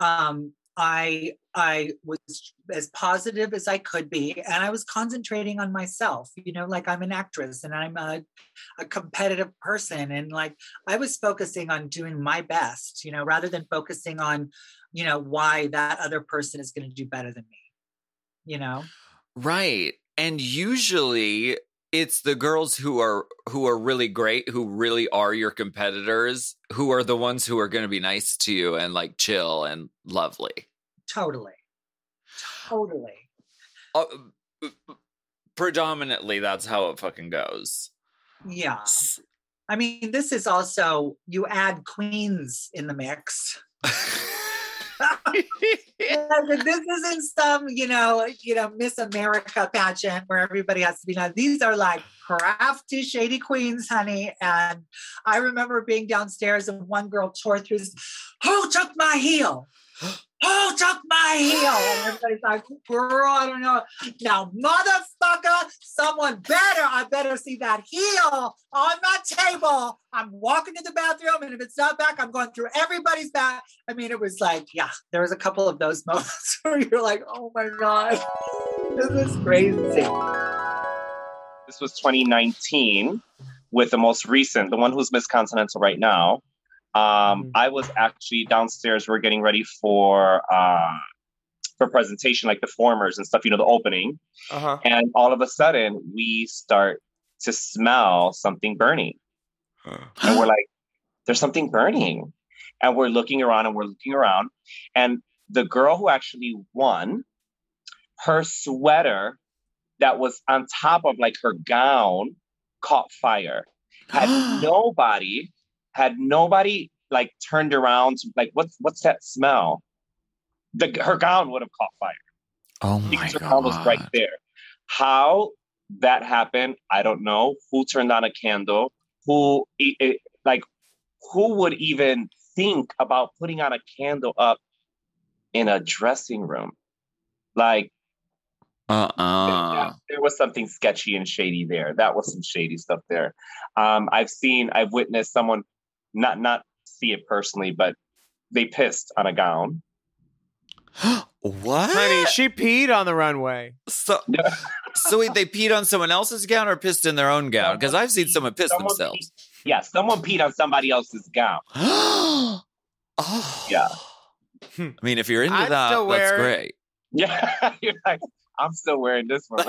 I was as positive as I could be, and I was concentrating on myself, like I'm an actress and I'm a competitive person. And like, I was focusing on doing my best, rather than focusing on, why that other person is going to do better than me, Right. And usually it's the girls who are really great, who really are your competitors, who are the ones who are going to be nice to you and like chill and lovely. Totally. Predominantly, that's how it fucking goes. Yeah. I mean, this is also, you add queens in the mix. This isn't some, Miss America pageant where everybody has to be nice. These are like crafty, shady queens, honey. And I remember being downstairs and one girl tore through this, "Who took my heel? Who took my heel?" And everybody's like, "Girl, I don't know." Now, motherfucker, I better see that heel on my table. I'm walking to the bathroom, and if it's not back, I'm going through everybody's back. I mean, it was like, yeah, there was a couple of those moments where you're like, oh my God, this is crazy. This was 2019 with the most recent, the one who's Miss Continental right now. I was actually downstairs. We're getting ready for presentation, like the formers and stuff, the opening. And all of a sudden we start to smell something burning. And we're like, there's something burning. And we're looking around. And the girl who actually won, her sweater that was on top of like her gown caught fire. Had nobody like turned around to like, what's that smell? Her gown would have caught fire. Oh my because her God. gown was right there. How that happened, I don't know. Who turned on a candle? Who would even think about putting on a candle up in a dressing room? Like, there was something sketchy and shady there. That was some shady stuff there. I've witnessed someone not see it personally, but they pissed on a gown. What? Honey, she peed on the runway. So wait, they peed on someone else's gown or pissed in their own gown? Because I've seen someone piss themselves. Someone peed on somebody else's gown. Oh. Yeah. I mean, if you're into that, that's great. Yeah. You're like, I'm still wearing this one.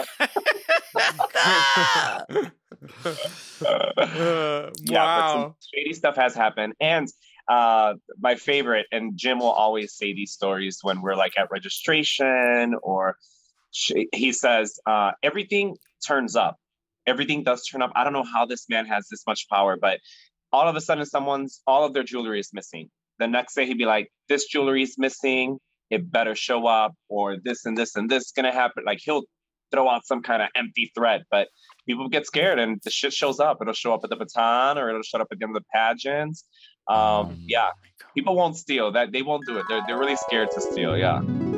Wow. But some shady stuff has happened. And my favorite, and Jim will always say these stories when we're like at registration, or he says, everything turns up. Everything does turn up. I don't know how this man has this much power, but all of a sudden all of their jewelry is missing. The next day he'd be like, this jewelry is missing. It better show up, or this and this and this is going to happen. Like, he'll throw out some kind of empty threat, but people get scared and the shit shows up. It'll show up at the baton, or it'll show up at the end of the pageants. People won't steal. That they won't do it. They're really scared to steal. Yeah.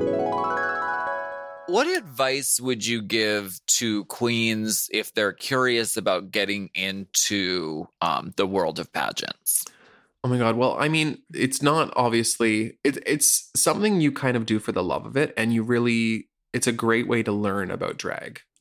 What advice would you give to queens if they're curious about getting into the world of pageants? Oh my God. Well, I mean, it's not obviously, it's something you kind of do for the love of it. And it's a great way to learn about drag.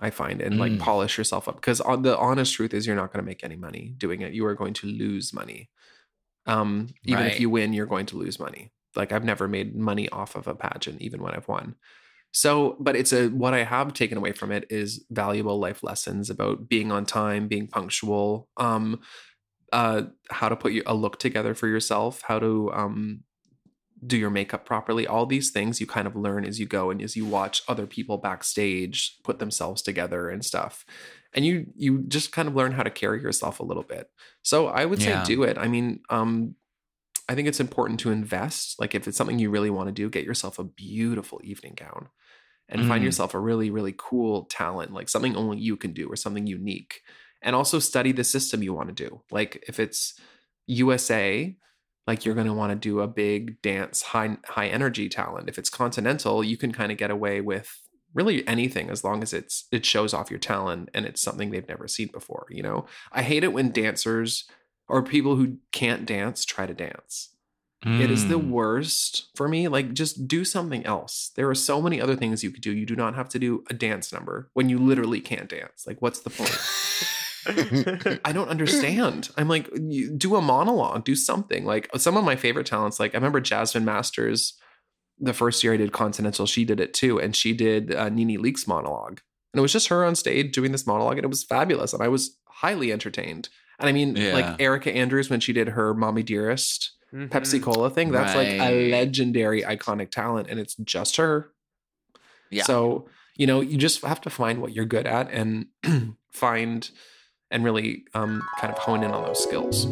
I find, and like polish yourself up, because the honest truth is you're not going to make any money doing it. You are going to lose money. Even if you win, you're going to lose money. Like I've never made money off of a pageant, even when I've won. So, but what I have taken away from it is valuable life lessons about being on time, being punctual, how to put a look together for yourself, how to do your makeup properly. All these things you kind of learn as you go and as you watch other people backstage put themselves together and stuff. And you just kind of learn how to carry yourself a little bit. So I would say do it. I mean, I think it's important to invest. Like if it's something you really want to do, get yourself a beautiful evening gown and find yourself a really, really cool talent, like something only you can do or something unique. And also study the system you want to do. Like if it's USA, like you're going to want to do a big dance, high energy talent. If it's continental, you can kind of get away with really anything as long as it shows off your talent and it's something they've never seen before. You know, I hate it when dancers or people who can't dance try to dance. It is the worst for me. Like just do something else. There are so many other things you could do. You do not have to do a dance number when you literally can't dance. Like what's the point? I don't understand. I'm like, do a monologue, do something. Like some of my favorite talents, like I remember Jasmine Masters, the first year I did Continental, she did it too. And she did Nene Leakes monologue. And it was just her on stage doing this monologue and it was fabulous. And I was highly entertained. And I mean, like Erica Andrews, when she did her Mommy Dearest Pepsi Cola thing, that's like a legendary, iconic talent. And it's just her. Yeah. So, you know, you just have to find what you're good at and find and really kind of hone in on those skills.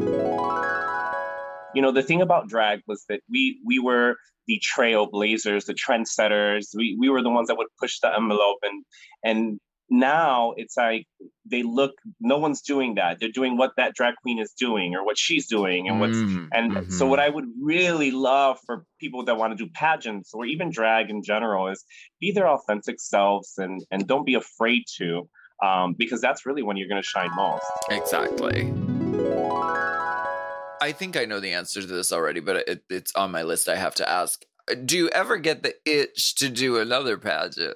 You know, the thing about drag was that we were the trailblazers, the trendsetters. We were the ones that would push the envelope. And now it's like no one's doing that. They're doing what that drag queen is doing or what she's doing. And so what I would really love for people that want to do pageants or even drag in general is be their authentic selves and don't be afraid to. Because that's really when you're going to shine most. Exactly. I think I know the answer to this already, but it's on my list. I have to ask. Do you ever get the itch to do another pageant?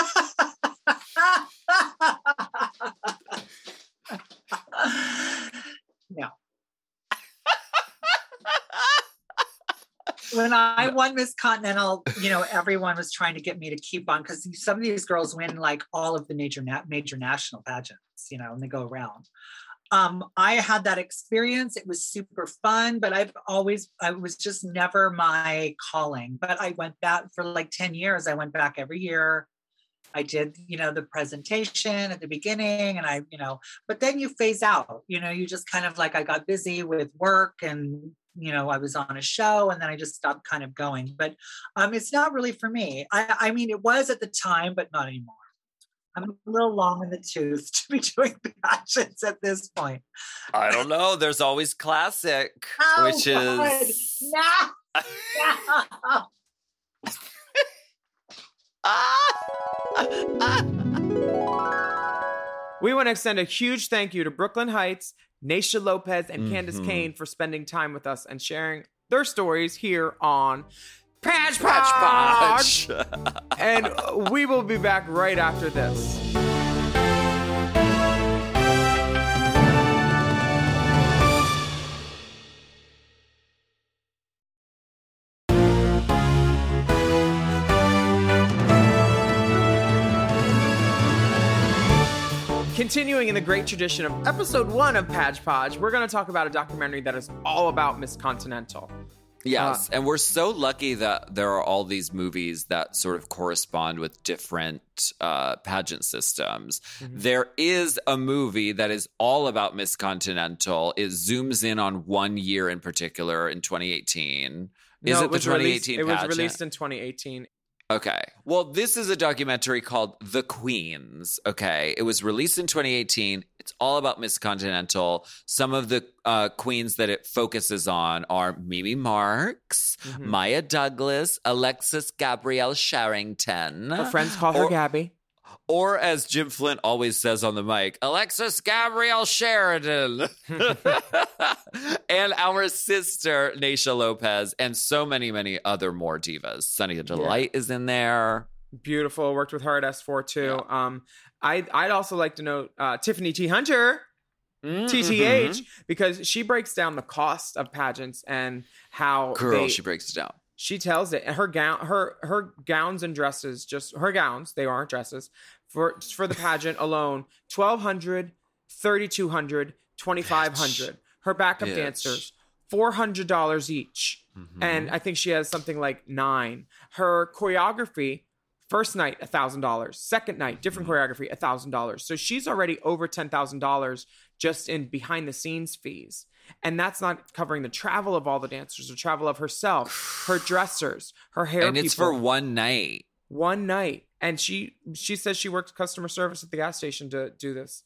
No. When I won Miss Continental, you know, everyone was trying to get me to keep on because some of these girls win like all of the major national pageants, you know, and they go around. I had that experience. It was super fun, but I was just never my calling. But I went back for like 10 years. I went back every year. I did, you know, the presentation at the beginning and but then you phase out, you know, you just kind of like, I got busy with work and, you know, I was on a show and then I just stopped kind of going, but it's not really for me. I mean, it was at the time, but not anymore. I'm a little long in the tooth to be doing pageants at this point. I don't know. There's always classic, which is... No. We want to extend a huge thank you to Brooklyn Heights, Naysha Lopez, and Candace Kane for spending time with us and sharing their stories here on Patch Podge. And we will be back right after this. Continuing in the great tradition of episode 1 of Patch Podge, we're going to talk about a documentary that is all about Miss Continental. Yes, and we're so lucky that there are all these movies that sort of correspond with different pageant systems. Mm-hmm. There is a movie that is all about Miss Continental. It zooms in on one year in particular in 2018. Is it the 2018 pageant? It was released in 2018. Okay. Well, this is a documentary called The Queens. Okay. It was released in 2018. It's all about Miss Continental. Some of the queens that it focuses on are Mimi Marks, Maya Douglas, Alexis Gabrielle Sherrington. Her friends call her Gabby. Or as Jim Flint always says on the mic, Alexis Gabrielle Sheridan. And our sister, Naysha Lopez, and so many, many other more divas. Sunny Delight is in there. Beautiful. Worked with her at S4 too. Yeah. I'd also like to note Tiffany T. Hunter, TTH, because she breaks down the cost of pageants and how she breaks it down. She tells it. And her gowns and dresses, just her gowns, they aren't dresses, for the pageant alone, $1,200, $3,200, $2,500. Her backup dancers, $400 each. And I think she has something like 9. Her choreography, first night, $1,000. Second night, different choreography, $1,000. So she's already over $10,000 just in behind the scenes fees. And that's not covering the travel of all the dancers, the travel of herself, her dressers, her hair and it's for one night. One night. And she says she works customer service at the gas station to do this.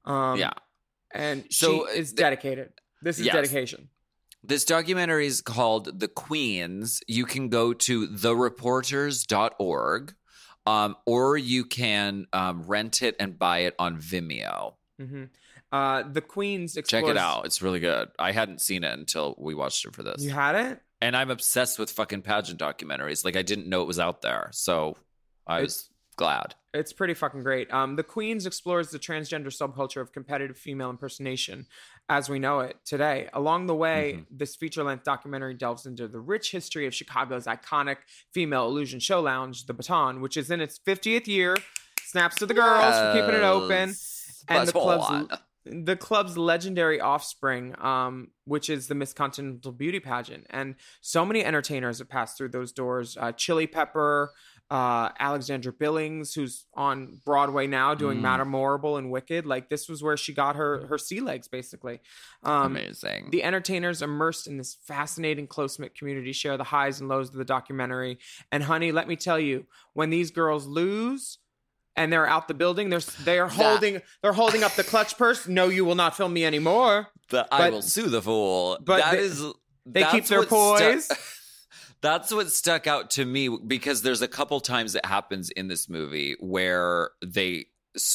And so she is dedicated. This is dedication. This documentary is called The Queens. You can go to thereporters.org, or you can rent it and buy it on Vimeo. The Queens explores... Check it out. It's really good. I hadn't seen it until we watched it for this. You hadn't? And I'm obsessed with fucking pageant documentaries. Like, I didn't know it was out there. So I was glad. It's pretty fucking great. The Queens explores the transgender subculture of competitive female impersonation as we know it today. Along the way, this feature-length documentary delves into the rich history of Chicago's iconic female illusion show lounge, The Baton, which is in its 50th year. Snaps to the girls for keeping it open. And the club's legendary offspring, which is the Miss Continental Beauty Pageant. And so many entertainers have passed through those doors. Chili Pepper, Alexandra Billings, who's on Broadway now doing Madame Morrible and Wicked. Like, this was where she got her sea legs, basically. Amazing. The entertainers immersed in this fascinating close-knit community share the highs and lows of the documentary. And honey, let me tell you, when these girls lose... and they're out the building, they're holding up the clutch purse. No, you will not film me anymore. I will sue the fool. But they keep their poise. That's what stuck out to me, because there's a couple times it happens in this movie where it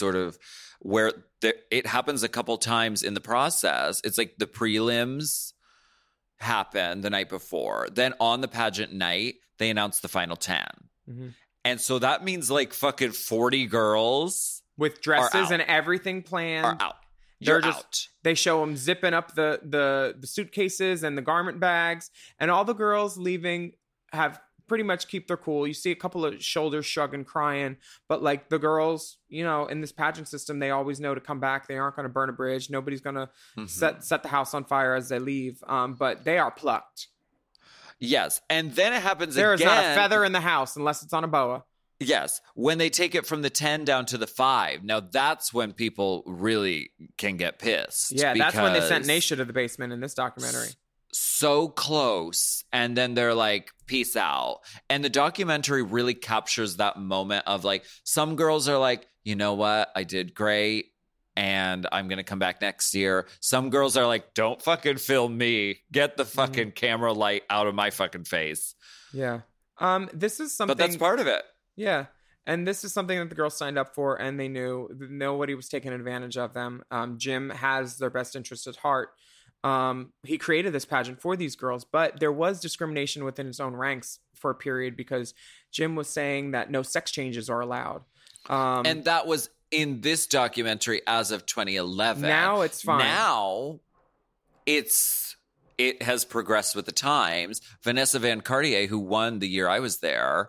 happens a couple times in the process. It's like the prelims happen the night before. Then on the pageant night, they announce the final 10. And so that means like fucking 40 girls with dresses and everything planned are out. You're out. They show them zipping up the suitcases and the garment bags, and all the girls leaving have pretty much keep their cool. You see a couple of shoulders shrugging, crying, but like the girls, you know, in this pageant system, they always know to come back. They aren't going to burn a bridge. Nobody's going to set the house on fire as they leave. But they are plucked. Yes. And then it happens again. There is not a feather in the house unless it's on a boa. Yes. When they take it from the 10 down to the 5. Now that's when people really can get pissed. Yeah, that's when they sent Naisha to the basement in this documentary. So close. And then they're like, peace out. And the documentary really captures that moment of like, some girls are like, you know what? I did great. And I'm going to come back next year. Some girls are like, don't fucking film me. Get the fucking camera light out of my fucking face. Yeah. This is something. But that's part of it. Yeah. And this is something that the girls signed up for, and they knew nobody was taking advantage of them. Jim has their best interest at heart. He created this pageant for these girls, but there was discrimination within his own ranks for a period because Jim was saying that no sex changes are allowed. And that was in this documentary as of 2011. Now it's fine. Now it has progressed with the times. Vanessa Van Cartier, who won the year I was there,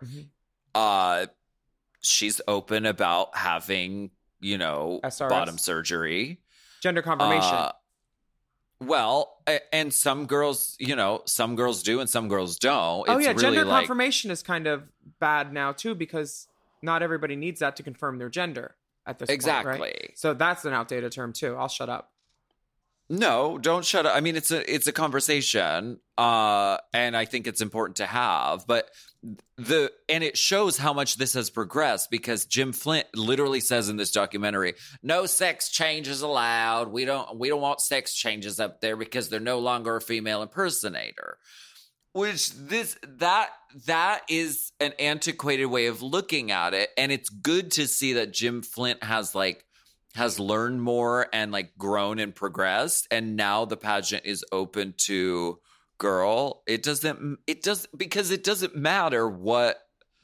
she's open about having, you know, SRS. Bottom surgery. Gender confirmation. Well, and some girls, you know, some girls do and some girls don't. Oh, it's yeah. really Gender confirmation is kind of bad now, too, because not everybody needs that to confirm their gender at this point, right? So that's an outdated term, too. I'll shut up. No, don't shut up. I mean, it's a conversation, and I think it's important to have. But it shows how much this has progressed because Jim Flint literally says in this documentary, "No sex changes allowed. We don't want sex changes up there because they're no longer a female impersonator." Which that is an antiquated way of looking at it, and it's good to see that Jim Flint has learned more and like grown and progressed, and now the pageant is open to girl. It doesn't matter what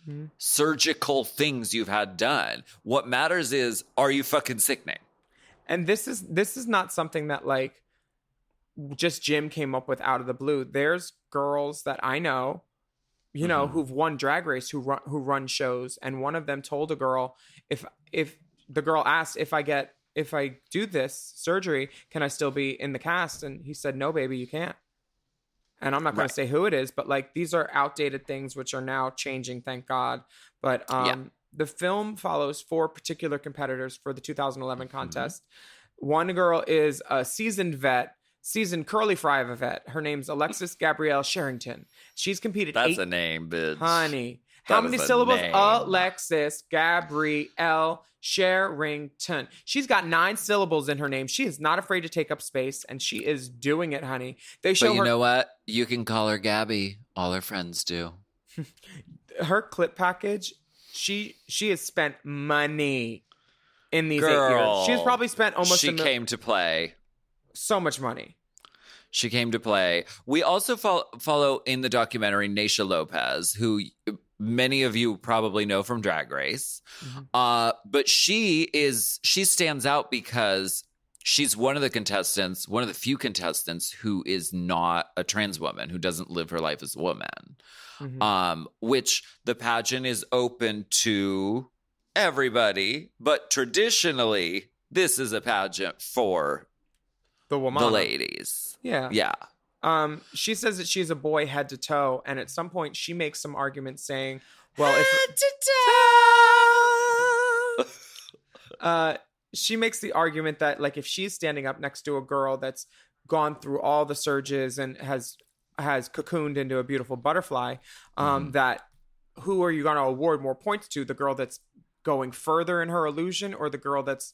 surgical things you've had done. What matters is, are you fucking sickening? And this is not something that like just Jim came up with out of the blue. There's girls that I know, you know, who've won Drag Race, who run shows, and one of them told a girl, if the girl asked, if I do this surgery, can I still be in the cast? And he said, no, baby, you can't. And I'm not going to say who it is, but like these are outdated things which are now changing, thank God. But the film follows 4 particular competitors for the 2011 contest. One girl is a seasoned curly fry of a vet. Her name's Alexis Gabrielle Sherrington. She's competed That's a name, bitch. Honey. How many syllables? Name. Alexis Gabrielle Sherrington. She's got 9 syllables in her name. She is not afraid to take up space, and she is doing it, honey. They show but you her. know what? You can call her Gabby. All her friends do. Her clip package. She has spent money in these 8 Girl, years. She's probably spent almost. She came to play. So much money. She came to play. We also follow in the documentary Naysha Lopez, who many of you probably know from Drag Race. But she stands out because she's one of the few contestants who is not a trans woman, who doesn't live her life as a woman. Which the pageant is open to everybody, but traditionally this is a pageant for the woman, the ladies. Yeah. She says that she's a boy head to toe, and at some point she makes some argument saying, well, head to toe. She makes the argument that like if she's standing up next to a girl that's gone through all the surges and has cocooned into a beautiful butterfly, that who are you going to award more points to? The girl that's going further in her illusion, or the girl that's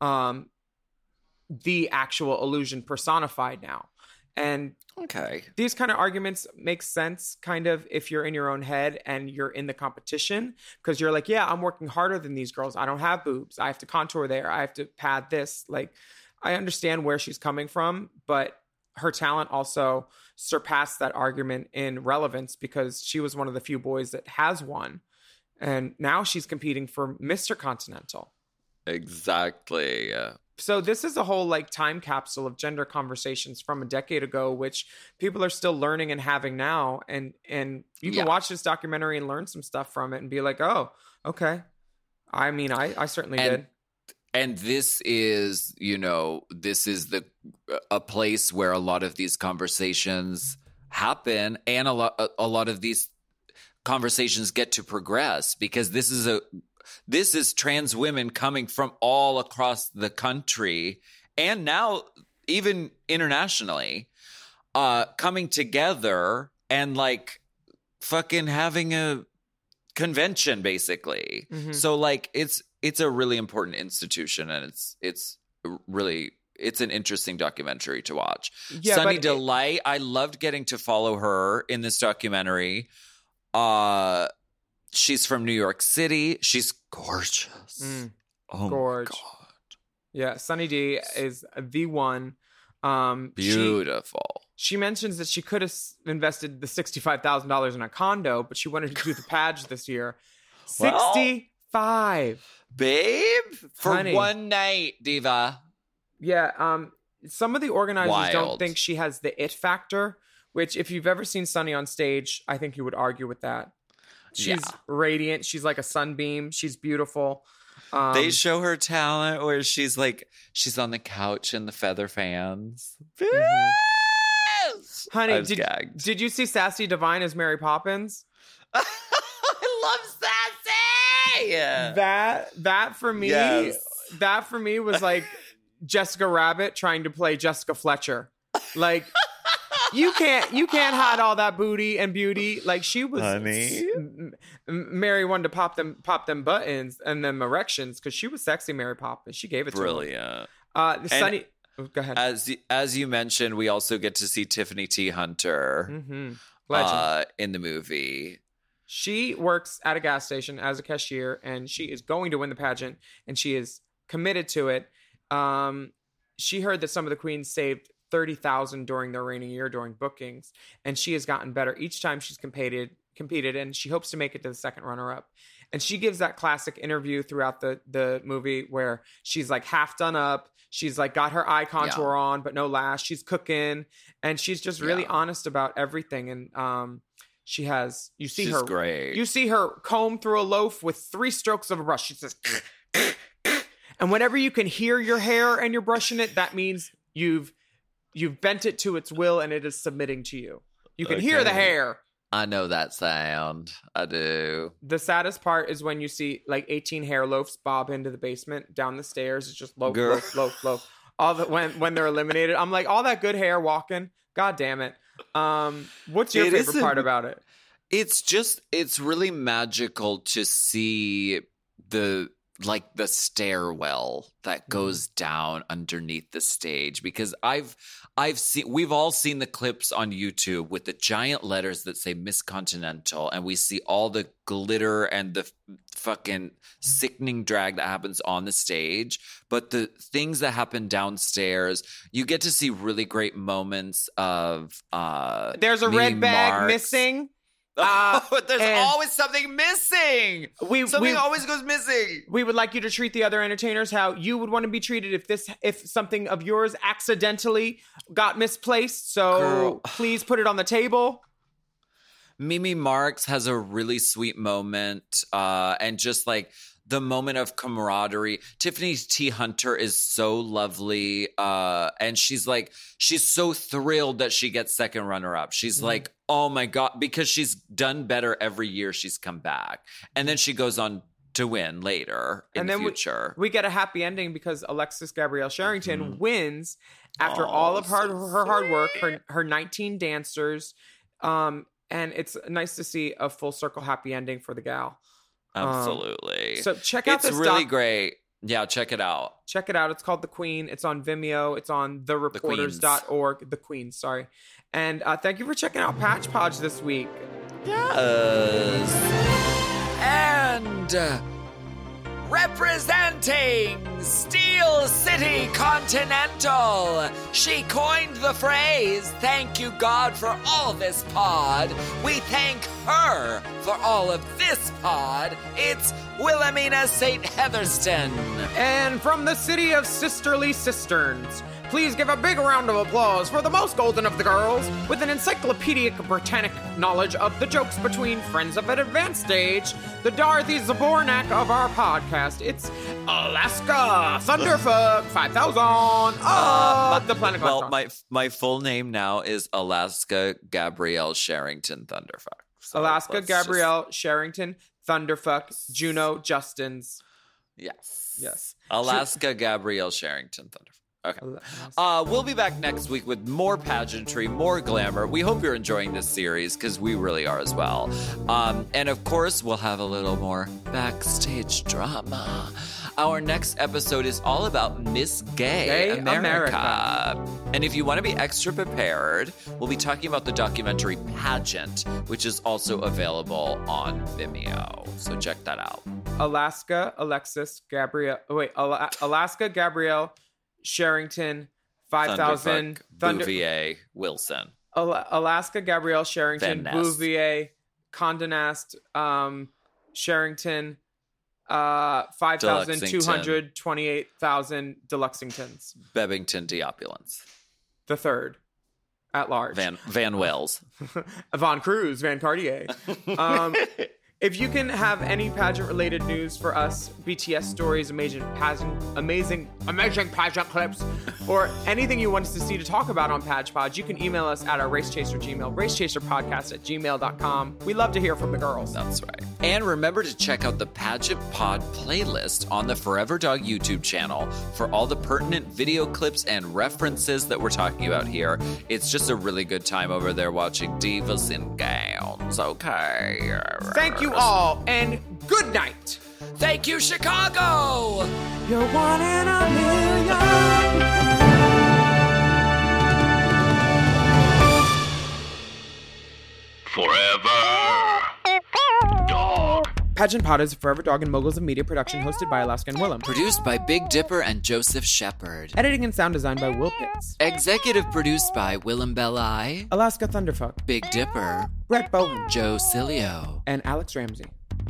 the actual illusion personified now? And these kind of arguments make sense kind of if you're in your own head and you're in the competition, because you're like, yeah, I'm working harder than these girls. I don't have boobs. I have to contour there. I have to pad this. Like, I understand where she's coming from, but her talent also surpassed that argument in relevance because she was one of the few boys that has won. And now she's competing for Mr. Continental. Exactly. So this is a whole like time capsule of gender conversations from a decade ago, which people are still learning and having now. And you can watch this documentary and learn some stuff from it and be like, oh, okay. I mean, I certainly did. And this is, a place where a lot of these conversations happen, and a lot of these conversations get to progress, because this is trans women coming from all across the country, and now even internationally, coming together and like fucking having a convention, basically. So like it's a really important institution, and it's an interesting documentary to watch. Yeah, Sunny Delight, I loved getting to follow her in this documentary. She's from New York City. She's gorgeous. Oh gorgeous. My God. Yeah, Sunny D is the one. Beautiful. She mentions that she could have invested the $65,000 in a condo, but she wanted to do the Page this year. 65. Babe, for Honey. One night, diva. Yeah, some of the organizers don't Wild. think she has the it factor, which if you've ever seen Sunny on stage, I think you would argue with that. She's radiant. She's like a sunbeam. She's beautiful. They show her talent where she's on the couch in the feather fans. Honey, did you see Sassy Divine as Mary Poppins? I love Sassy. That for me, that for me was like Jessica Rabbit trying to play Jessica Fletcher. Like you can't hide all that booty and beauty. Like she was, honey. Mary wanted to pop them buttons and them erections because she was sexy Mary Poppins. She gave it to Brilliant. her. Sunny. Go ahead. As you mentioned, we also get to see Tiffany T. Hunter in the movie. She works at a gas station as a cashier, and she is going to win the pageant, and she is committed to it. She heard that some of the queens saved $30,000 during their reigning year during bookings, and she has gotten better each time she's competed. competed, and she hopes to make it to the second runner-up. And she gives that classic interview throughout the movie where she's like half done up. She's like got her eye contour on, but no lash. She's cooking, and she's just really honest about everything. And she's great. You see her comb through a loaf with 3 strokes of a brush. She says, and whenever you can hear your hair and you're brushing it, that means you've bent it to its will and it is submitting to you. You can hear the hair. I know that sound. I do. The saddest part is when you see like 18 hair loafs bob into the basement down the stairs. It's just loaf. All the when they're eliminated, I'm like, all that good hair walking. God damn it. What's your favorite part about it? It's really magical to see the stairwell that goes down underneath the stage, because we've all seen the clips on YouTube with the giant letters that say Miss Continental, and we see all the glitter and the fucking sickening drag that happens on the stage. But the things that happen downstairs, you get to see really great moments of there's a red bag missing. But there's always something missing. Something always goes missing. We would like you to treat the other entertainers how you would want to be treated if something of yours accidentally got misplaced. So please put it on the table. Mimi Marks has a really sweet moment, and just like the moment of camaraderie. Tiffany T. Hunter is so lovely, and she's so thrilled that she gets second runner-up. She's like, oh my God, because she's done better every year she's come back. And then she goes on to win later in the future. We get a happy ending because Alexis Gabrielle Sherrington wins after all of her hard work, her 19 dancers, and it's nice to see a full circle happy ending for the gal. Absolutely. So check out this. It's really great. Yeah, check it out. Check it out. It's called The Queen. It's on Vimeo. It's on thereporters.org. The Queen, sorry. And thank you for checking out Patch Podge this week. Yes. And representing Steel City Continental, she coined the phrase, "Thank you, God, for all this pod." We thank her for all of this pod. It's Wilhelmina St. Heatherston. And from the city of sisterly cisterns, please give a big round of applause for the most golden of the girls with an encyclopedic Britannic knowledge of the jokes between friends of an advanced age, the Dorothy Zabornak of our podcast. It's Alaska Thunderfuck 5000 the Planet Well, my full name now is Alaska Gabrielle Sherrington Thunderfuck. So Alaska Gabrielle Sherrington Thunderfuck Juno Justins. Yes. Alaska Gabrielle Sherrington Thunderfuck. Okay. We'll be back next week with more pageantry, more glamour. We hope you're enjoying this series because we really are as well. And of course, we'll have a little more backstage drama. Our next episode is all about Miss Gay America. And if you want to be extra prepared, we'll be talking about the documentary Pageant, which is also available on Vimeo. So check that out. Alaska Gabrielle Sherrington 5000 Bouvier Wilson. Alaska Gabrielle Sherrington Bouvier Condé Nast Sherrington 5,228,000 Deluxingtons. Bebington Diopulence. The third at large. Van Wells. Von Cruz, Van Cartier. If you can have any pageant-related news for us, BTS stories, amazing pageant clips, or anything you want us to see to talk about on Patch Pod, you can email us at our Racechaser Gmail, racechaserpodcast@gmail.com. We love to hear from the girls. That's right. And remember to check out the Pageant Pod playlist on the Forever Dog YouTube channel for all the pertinent video clips and references that we're talking about here. It's just a really good time over there watching divas in gowns. Okay. Thank you all, and good night. Thank you, Chicago. You're one in a million. Forever Dog. Pageant Pod is a Forever Dog and Moguls of Media production hosted by Alaska and Willem. Produced by Big Dipper and Joseph Shepard. Editing and sound design by Will Pitts. Executive produced by Willem Belli, Alaska Thunderfuck, Big Dipper, Brett Bowen, Joe Cilio, and Alex Ramsey.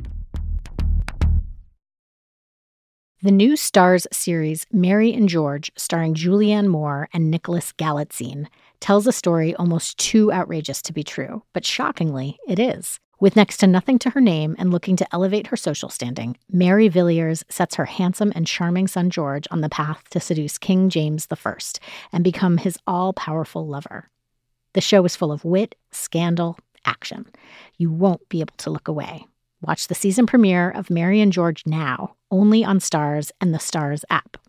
The new Starz series Mary and George, starring Julianne Moore and Nicholas Galitzine, tells a story almost too outrageous to be true, but shockingly, it is. With next to nothing to her name and looking to elevate her social standing, Mary Villiers sets her handsome and charming son George on the path to seduce King James I and become his all-powerful lover. The show is full of wit, scandal, action. You won't be able to look away. Watch the season premiere of Mary and George now, only on Starz and the Starz app.